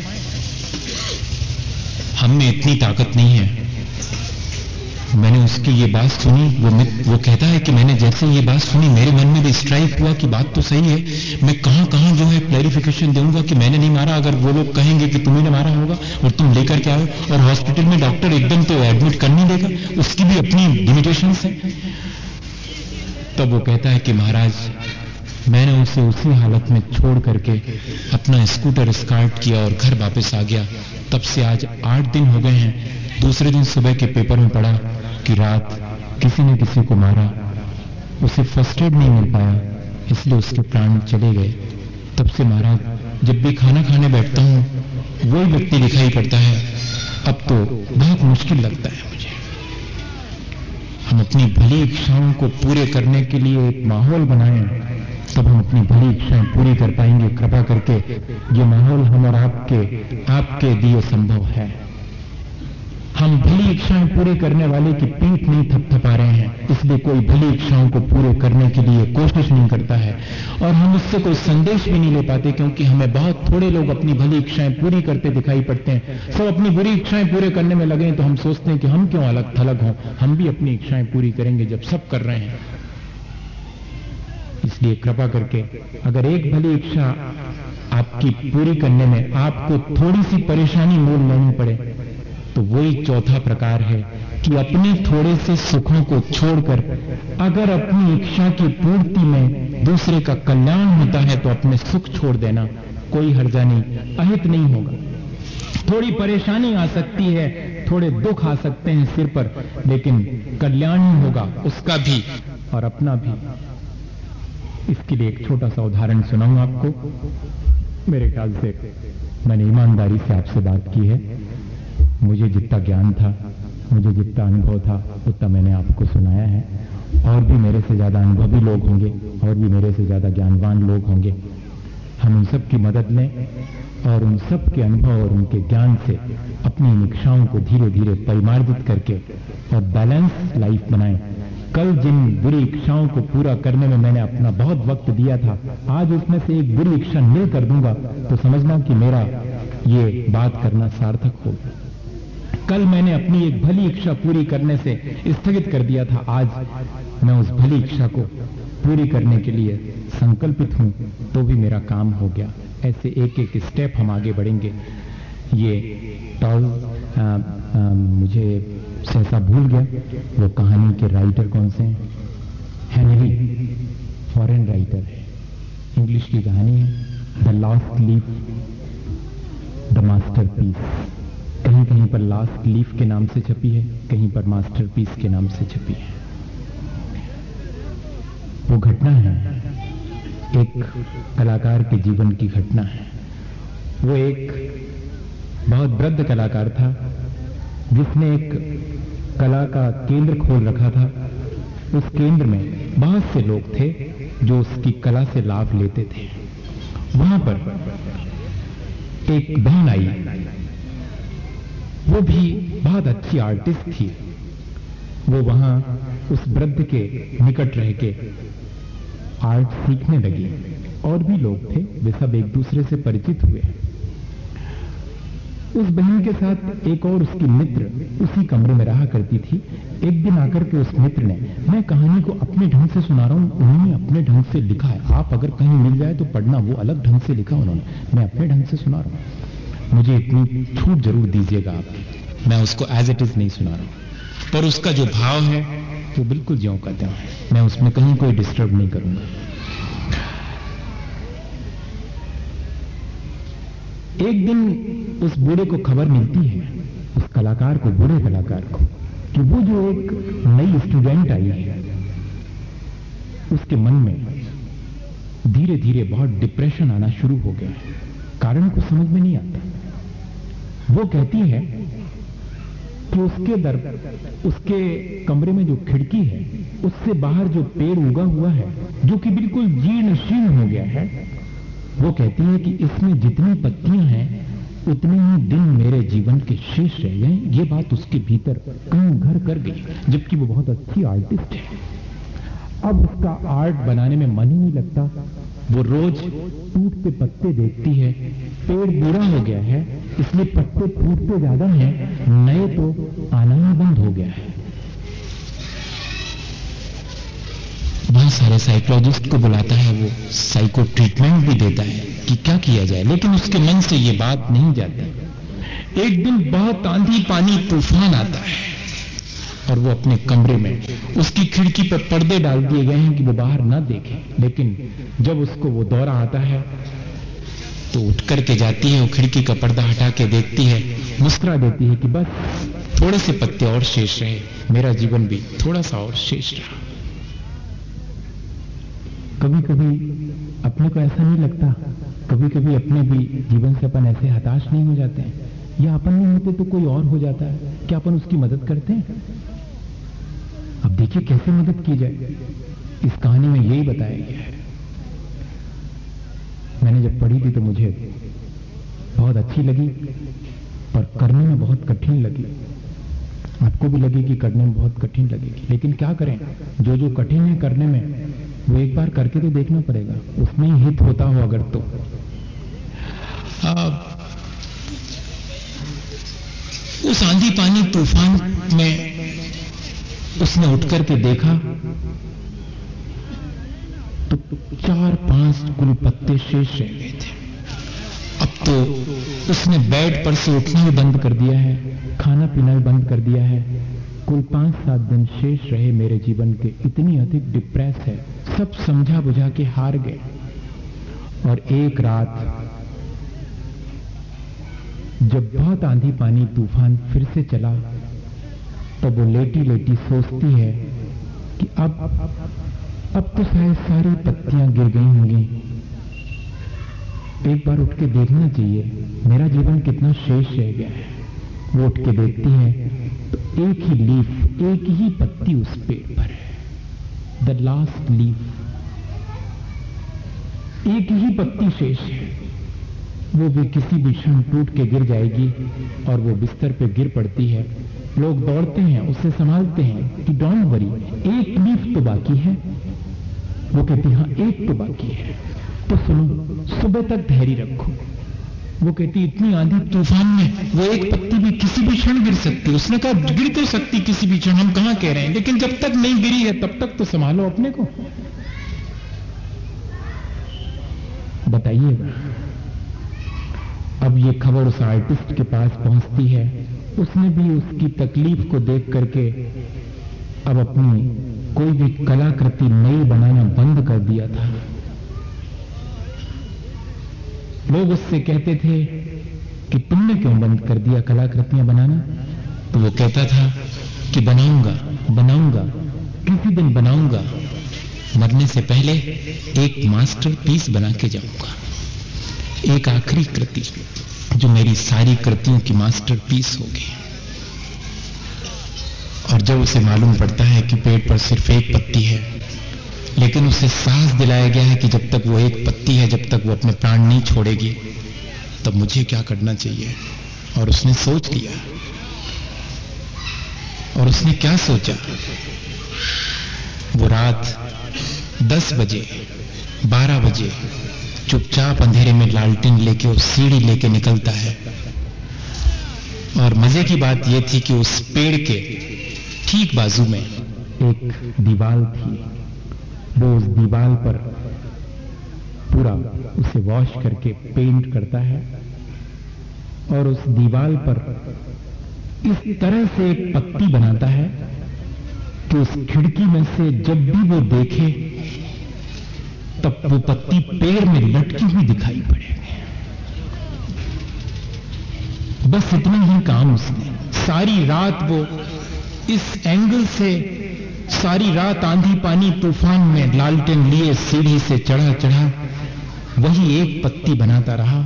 हम में इतनी ताकत नहीं है। मैंने उसकी ये बात सुनी, वो वो कहता है कि मैंने जैसे ये बात सुनी मेरे मन में भी स्ट्राइक हुआ कि बात तो सही है। मैं कहां कहां जो है क्लैरिफिकेशन दूंगा कि मैंने नहीं मारा। अगर वो लोग कहेंगे कि तुम्ही ने मारा होगा और तुम लेकर के आओ, और हॉस्पिटल में डॉक्टर एकदम तो एडमिट कर नहीं देगा, उसकी भी अपनी लिमिटेशंस है। तब वो कहता है कि महाराज, मैंने उसे उसी हालत में छोड़ करके अपना स्कूटर स्टार्ट किया और घर वापस आ गया। तब से आज आठ दिन हो गए हैं। दूसरे दिन सुबह के पेपर में पढ़ा कि रात किसी ने किसी को मारा, उसे फर्स्ट एड नहीं मिल पाया, इसलिए उसके प्राण चले गए। तब से महाराज, जब भी खाना खाने बैठता हूं वही व्यक्ति दिखाई पड़ता है। अब तो बहुत मुश्किल लगता है मुझे। हम अपनी भली इच्छाओं को पूरे करने के लिए एक माहौल बनाएं तब हम अपनी भली इच्छाएं पूरी कर पाएंगे। कृपा करके ये माहौल हम और आपके आपके दिए संभव है। हम भली इच्छाएं पूरी करने वाले की पीठ नहीं थपथपा रहे हैं, इसलिए कोई भली इच्छाओं को पूरे करने के लिए कोशिश नहीं करता है और हम उससे कोई संदेश भी नहीं ले पाते, क्योंकि हमें बहुत थोड़े लोग अपनी भली इच्छाएं पूरी करते दिखाई पड़ते हैं। सब अपनी बुरी इच्छाएं पूरे करने में लगे तो हम सोचते हैं कि हम क्यों अलग थलग हों, हम भी अपनी इच्छाएं पूरी करेंगे जब सब कर रहे हैं। इसलिए कृपा करके अगर एक भली इच्छा आपकी पूरी करने में आपको थोड़ी सी परेशानी मोल लेनी पड़े, तो वही चौथा प्रकार है कि अपने थोड़े से सुखों को छोड़कर अगर अपनी इच्छा की पूर्ति में दूसरे का कल्याण होता है तो अपने सुख छोड़ देना कोई हर्जा नहीं, अहित नहीं होगा। थोड़ी परेशानी आ सकती है, थोड़े दुख आ सकते हैं सिर पर, लेकिन कल्याण ही होगा उसका भी और अपना भी। इसके लिए एक छोटा सा उदाहरण सुनाऊं आपको। मेरे ख्याल से मैंने ईमानदारी से आपसे बात की है। मुझे जितना ज्ञान था, मुझे जितना अनुभव था, उतना मैंने आपको सुनाया है। और भी मेरे से ज्यादा अनुभवी लोग होंगे और भी मेरे से ज्यादा ज्ञानवान लोग होंगे। हम उन सब की मदद लें और उन सब के अनुभव और उनके ज्ञान से अपनी इच्छाओं को धीरे धीरे परिमार्जित करके और बैलेंस लाइफ बनाएं। कल जिन बुरी इच्छाओं को पूरा करने में मैंने अपना बहुत वक्त दिया था, आज उसमें से एक बुरी इच्छा निल कर दूंगा तो समझना कि मेरा ये बात करना सार्थक होगा। कल मैंने अपनी एक भली इच्छा पूरी करने से स्थगित कर दिया था, आज मैं उस भली इच्छा को पूरी करने के लिए संकल्पित हूं तो भी मेरा काम हो गया। ऐसे एक एक स्टेप हम आगे बढ़ेंगे। ये टॉल आ, आ, मुझे सहसा भूल गया वो कहानी के राइटर कौन से हैं। हेनरी, फॉरेन राइटर है, इंग्लिश की कहानी है the last leaf the masterpiece. कहीं कहीं पर लास्ट लीफ के नाम से छपी है, कहीं पर मास्टरपीस के नाम से छपी है। वो घटना है एक कलाकार के जीवन की घटना है। वो एक बहुत वृद्ध कलाकार था जिसने एक कला का केंद्र खोल रखा था। उस केंद्र में बहुत से लोग थे जो उसकी कला से लाभ लेते थे। वहां पर एक बहन आई, वो भी बहुत अच्छी आर्टिस्ट थी। वो वहां उस वृद्ध के निकट रह के आर्ट सीखने लगी। और भी लोग थे, वे सब एक दूसरे से परिचित हुए। उस बहन के साथ एक और उसकी मित्र उसी कमरे में रहा करती थी। एक दिन आकर के उस मित्र ने, मैं कहानी को अपने ढंग से सुना रहा हूं, उन्होंने अपने ढंग से लिखा है, आप अगर कहीं मिल जाए तो पढ़ना, वो अलग ढंग से लिखा उन्होंने, मैं अपने ढंग से सुना रहा हूं, मुझे इतनी छूट जरूर दीजिएगा आप। मैं उसको एज इट इज नहीं सुना रहा हूं, पर उसका जो भाव है वो बिल्कुल ज्यों का त्यों है, मैं उसमें कहीं कोई डिस्टर्ब नहीं करूंगा। एक दिन उस बूढ़े को खबर मिलती है, उस कलाकार को, बूढ़े कलाकार को, कि वो जो एक नई स्टूडेंट आई है उसके मन में धीरे धीरे बहुत डिप्रेशन आना शुरू हो गया है। कारण कुछ समझ में नहीं आता। वो कहती है कि उसके दर उसके कमरे में जो खिड़की है उससे बाहर जो पेड़ उगा हुआ है जो कि बिल्कुल जीर्ण शीर्ण हो गया है, वो कहती है कि इसमें जितनी पत्तियां हैं उतने ही दिन मेरे जीवन के शेष रह गए। ये बात उसके भीतर कहीं घर कर गई, जबकि वो बहुत अच्छी आर्टिस्ट है। अब उसका आर्ट बनाने में मन ही नहीं लगता। वो रोज टूटते पत्ते देखती है, पेड़ बूढ़ा हो गया है इसलिए पत्ते फूटते ज्यादा हैं, नए तो आना ही बंद हो गया है। बहुत सारे साइकोलॉजिस्ट को बुलाता है, वो साइको ट्रीटमेंट भी देता है कि क्या किया जाए, लेकिन उसके मन से ये बात नहीं जाती। एक दिन बहुत आंधी पानी तूफान आता है और वो अपने कमरे में, उसकी खिड़की पर पर्दे डाल दिए गए हैं कि वो बाहर ना देखे, लेकिन जब उसको वो दौरा आता है तो उठ करके जाती है, वो खिड़की का पर्दा हटा के देखती है, मुस्कुरा देती है कि बस थोड़े से पत्ते और शेष रहे, मेरा जीवन भी थोड़ा सा और शेष रहा। कभी कभी अपने को ऐसा नहीं लगता, कभी कभी अपने भी जीवन से अपन ऐसे हताश नहीं हो जाते हैं, या अपन नहीं होते तो कोई और हो जाता है, क्या अपन उसकी मदद करते हैं? अब देखिए कैसे मदद की जाए, इस कहानी में यही बताया गया है। मैंने जब पढ़ी थी तो मुझे बहुत अच्छी लगी, पर करने में बहुत कठिन लगी। आपको भी लगेगी करने में बहुत कठिन लगेगी, लेकिन क्या करें, जो जो कठिन है करने में वो एक बार करके तो देखना पड़ेगा, उसमें ही हित होता हो अगर तो। आ, उस आंधी पानी तूफान में उसने उठ करके देखा तो चार पांच कुल पत्ते शेष रह गए थे। अब तो उसने बेड पर से उठना भी बंद कर दिया है, खाना पीना भी बंद कर दिया है। कुल पांच सात दिन शेष रहे मेरे जीवन के, इतनी अधिक डिप्रेस है, सब समझा बुझा के हार गए। और एक रात जब बहुत आंधी पानी तूफान फिर से चला, तब वो लेटी लेटी सोचती है कि अब अब तो शायद सारी पत्तियां गिर गई होंगी, एक बार उठ के देखना चाहिए मेरा जीवन कितना शेष रह गया है। वो उठ के देखती है तो एक ही लीफ, एक ही पत्ती उस पेड़ पर है, द लास्ट लीफ, एक ही पत्ती शेष है। वो भी किसी भी क्षण टूट के गिर जाएगी और वो बिस्तर पे गिर पड़ती है। लोग दौड़ते हैं, उसे संभालते हैं कि डोंट वरी, एक लीफ तो बाकी है। वो कहती हाँ एक तो बाकी है, तो सुनो सुबह तक धैर्य रखो। वो कहती इतनी आंधी तूफान में वो एक पत्ती भी किसी भी क्षण गिर सकती है। उसने कहा गिर तो सकती किसी भी क्षण, हम कहां कह रहे हैं, लेकिन जब तक नहीं गिरी है तब तक तो संभालो अपने को। बताइएगा। अब ये खबर उस आर्टिस्ट के पास पहुंचती है। उसने भी उसकी तकलीफ को देख करके अब अपनी कोई भी कलाकृति नई बनाना बंद कर दिया था। लोग उससे कहते थे कि तुमने क्यों बंद कर दिया कलाकृतियां बनाना? तो वो कहता था कि बनाऊंगा बनाऊंगा किसी दिन बनाऊंगा, मरने से पहले एक मास्टरपीस बना के जाऊंगा, एक आखिरी कृति जो मेरी सारी कृतियों की मास्टरपीस होगी। और जब उसे मालूम पड़ता है कि पेड़ पर सिर्फ एक पत्ती है, लेकिन उसे साहस दिलाया गया है कि जब तक वो एक पत्ती है, जब तक वो अपने प्राण नहीं छोड़ेगी, तब मुझे क्या करना चाहिए। और उसने सोच लिया। और उसने क्या सोचा, वो रात दस बजे बारह बजे चुपचाप अंधेरे में लालटेन लेके उस सीढ़ी लेके निकलता है। और मजे की बात यह थी कि उस पेड़ के ठीक बाजू में एक दीवार थी। वो उस दीवार पर पूरा उसे वॉश करके पेंट करता है और उस दीवार पर इस तरह से एक पत्ती बनाता है कि उस खिड़की में से जब भी वो देखे तब वो पत्ती पेड़ में लटकी हुई दिखाई पड़े। बस इतना ही काम उसने। सारी रात वो इस एंगल से सारी रात आंधी पानी तूफान में लालटेन लिए सीढ़ी से चढ़ा चढ़ा वही एक पत्ती बनाता रहा।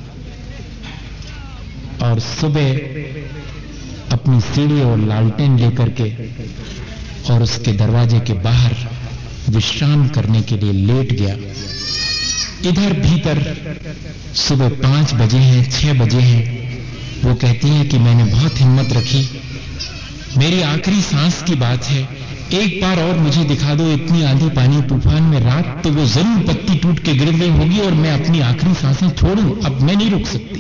और सुबह अपनी सीढ़ी और लालटेन लेकर के और उसके दरवाजे के बाहर विश्राम करने के लिए लेट गया। इधर भीतर सुबह पांच बजे हैं, छह बजे हैं। वो कहती है कि मैंने बहुत हिम्मत रखी, मेरी आखिरी सांस की बात है, एक बार और मुझे दिखा दो। इतनी आंधी पानी तूफान में रात तो वो जरूर पत्ती टूट के गिर गई होगी और मैं अपनी आखिरी सांसें छोड़ूं, अब मैं नहीं रुक सकती।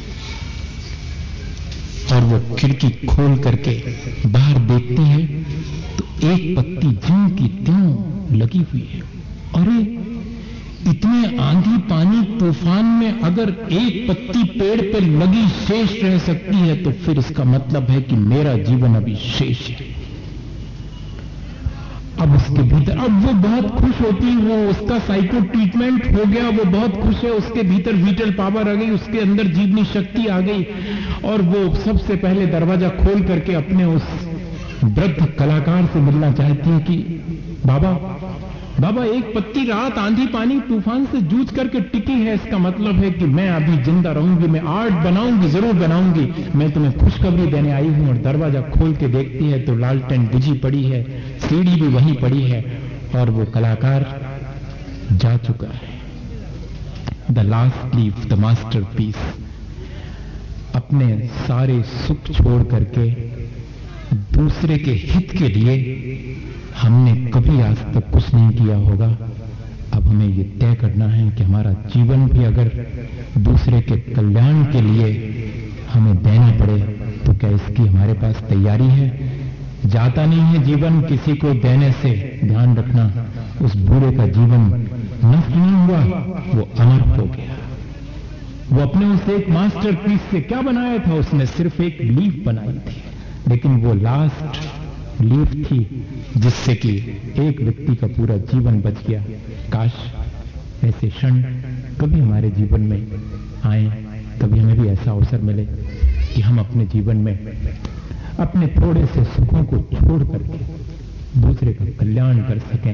और वो खिड़की खोल करके बाहर देखती है तो एक पत्ती ज्यों की त्यों लगी हुई है। अरे इतने आंधी पानी तूफान में अगर एक पत्ती पेड़ पे लगी शेष रह सकती है तो फिर इसका मतलब है कि मेरा जीवन अभी शेष है। अब उसके भीतर अब वो बहुत खुश होती है, वो उसका साइको ट्रीटमेंट हो गया, वो बहुत खुश है, उसके भीतर विटल पावर आ गई, उसके अंदर जीवनी शक्ति आ गई। और वो सबसे पहले दरवाजा खोल करके अपने उस वृद्ध कलाकार से मिलना चाहती है कि बाबा बाबा एक पत्ती रात आंधी पानी तूफान से जूझ करके टिकी है, इसका मतलब है कि मैं अभी जिंदा रहूंगी, मैं आर्ट बनाऊंगी, जरूर बनाऊंगी, मैं तुम्हें खुशखबरी देने आई हूं। और दरवाजा खोल के देखती है तो लालटेन बुझी पड़ी है, सीढ़ी भी वहीं पड़ी है और वो कलाकार जा चुका है। The last leaf, the masterpiece. अपने सारे सुख छोड़ करके दूसरे के हित के लिए हमने कभी आज तक कुछ नहीं किया होगा। अब हमें ये तय करना है कि हमारा जीवन भी अगर दूसरे के कल्याण के लिए हमें देना पड़े तो क्या इसकी हमारे पास तैयारी है? जाता नहीं है जीवन किसी को देने से। ध्यान रखना, उस बूढ़े का जीवन नष्ट नहीं हुआ, वो अमर हो गया। वो अपने उस एक मास्टरपीस से क्या बनाया था? उसने सिर्फ एक लीफ बनाई थी, लेकिन वो लास्ट लीफ थी जिससे कि एक व्यक्ति का पूरा जीवन बच गया। काश ऐसे क्षण कभी हमारे जीवन में आए, कभी हमें भी ऐसा अवसर मिले कि हम अपने जीवन में अपने थोड़े से सुखों को छोड़ करके दूसरे का कल्याण कर सकें,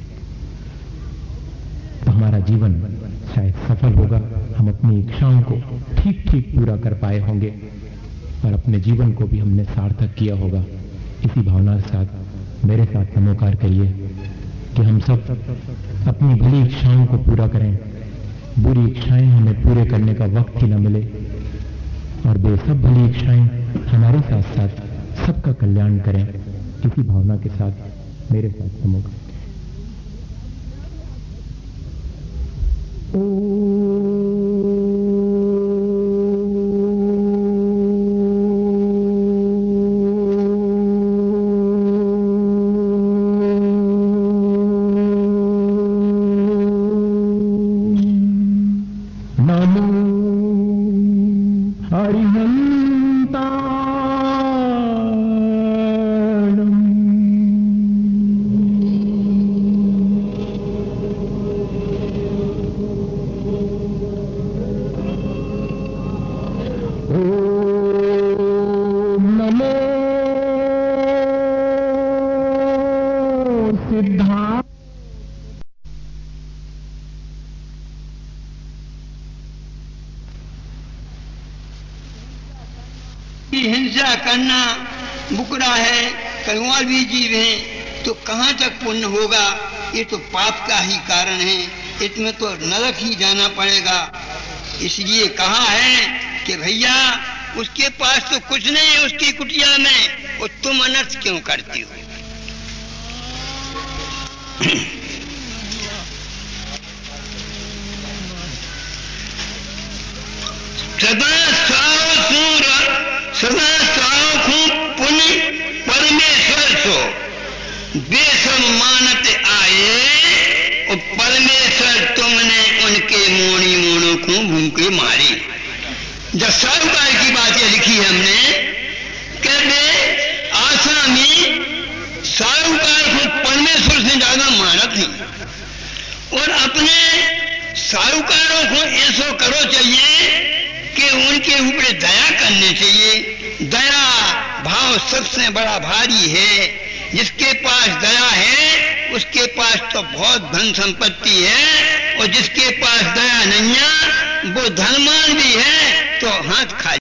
तो हमारा जीवन शायद सफल होगा। हम अपनी इच्छाओं को ठीक ठीक पूरा कर पाए होंगे और अपने जीवन को भी हमने सार्थक किया होगा। इसी भावना के साथ मेरे साथ नमोकार करिए कि हम सब अपनी भली इच्छाओं को पूरा करें, बुरी इच्छाएं हमें पूरे करने का वक्त ही न मिले, और वे सब भली इच्छाएं हमारे साथ साथ सबका कल्याण करें। इसी भावना के साथ मेरे साथ नमोकार। हिंसा करना बुकड़ा है, कलवार भी जीव है, तो कहाँ तक पुण्य होगा? ये तो पाप का ही कारण है, इसमें तो नरक ही जाना पड़ेगा। इसलिए कहा है कि भैया उसके पास तो कुछ नहीं है उसकी कुटिया में, और तुम अनर्थ क्यों करती हो? सदा साव सूर सदा साव खूं पुण्य परमेश्वर सो बेसम मानत आए, और परमेश्वर तुमने उनके मोणी मोणों को भूखे मारी। जब साहूकार की बातें लिखी है हमने, कहते आसामी साहूकार को परमेश्वर से ज्यादा मानत नहीं, और अपने साहूकारों को ऐसा करो चाहिए कि उनके ऊपर दया करने चाहिए। दया भाव सबसे बड़ा भारी है। जिसके पास दया है उसके पास तो बहुत धन संपत्ति है, और जिसके पास दया नहीं है वो धनवान भी है तो हाथ खाली।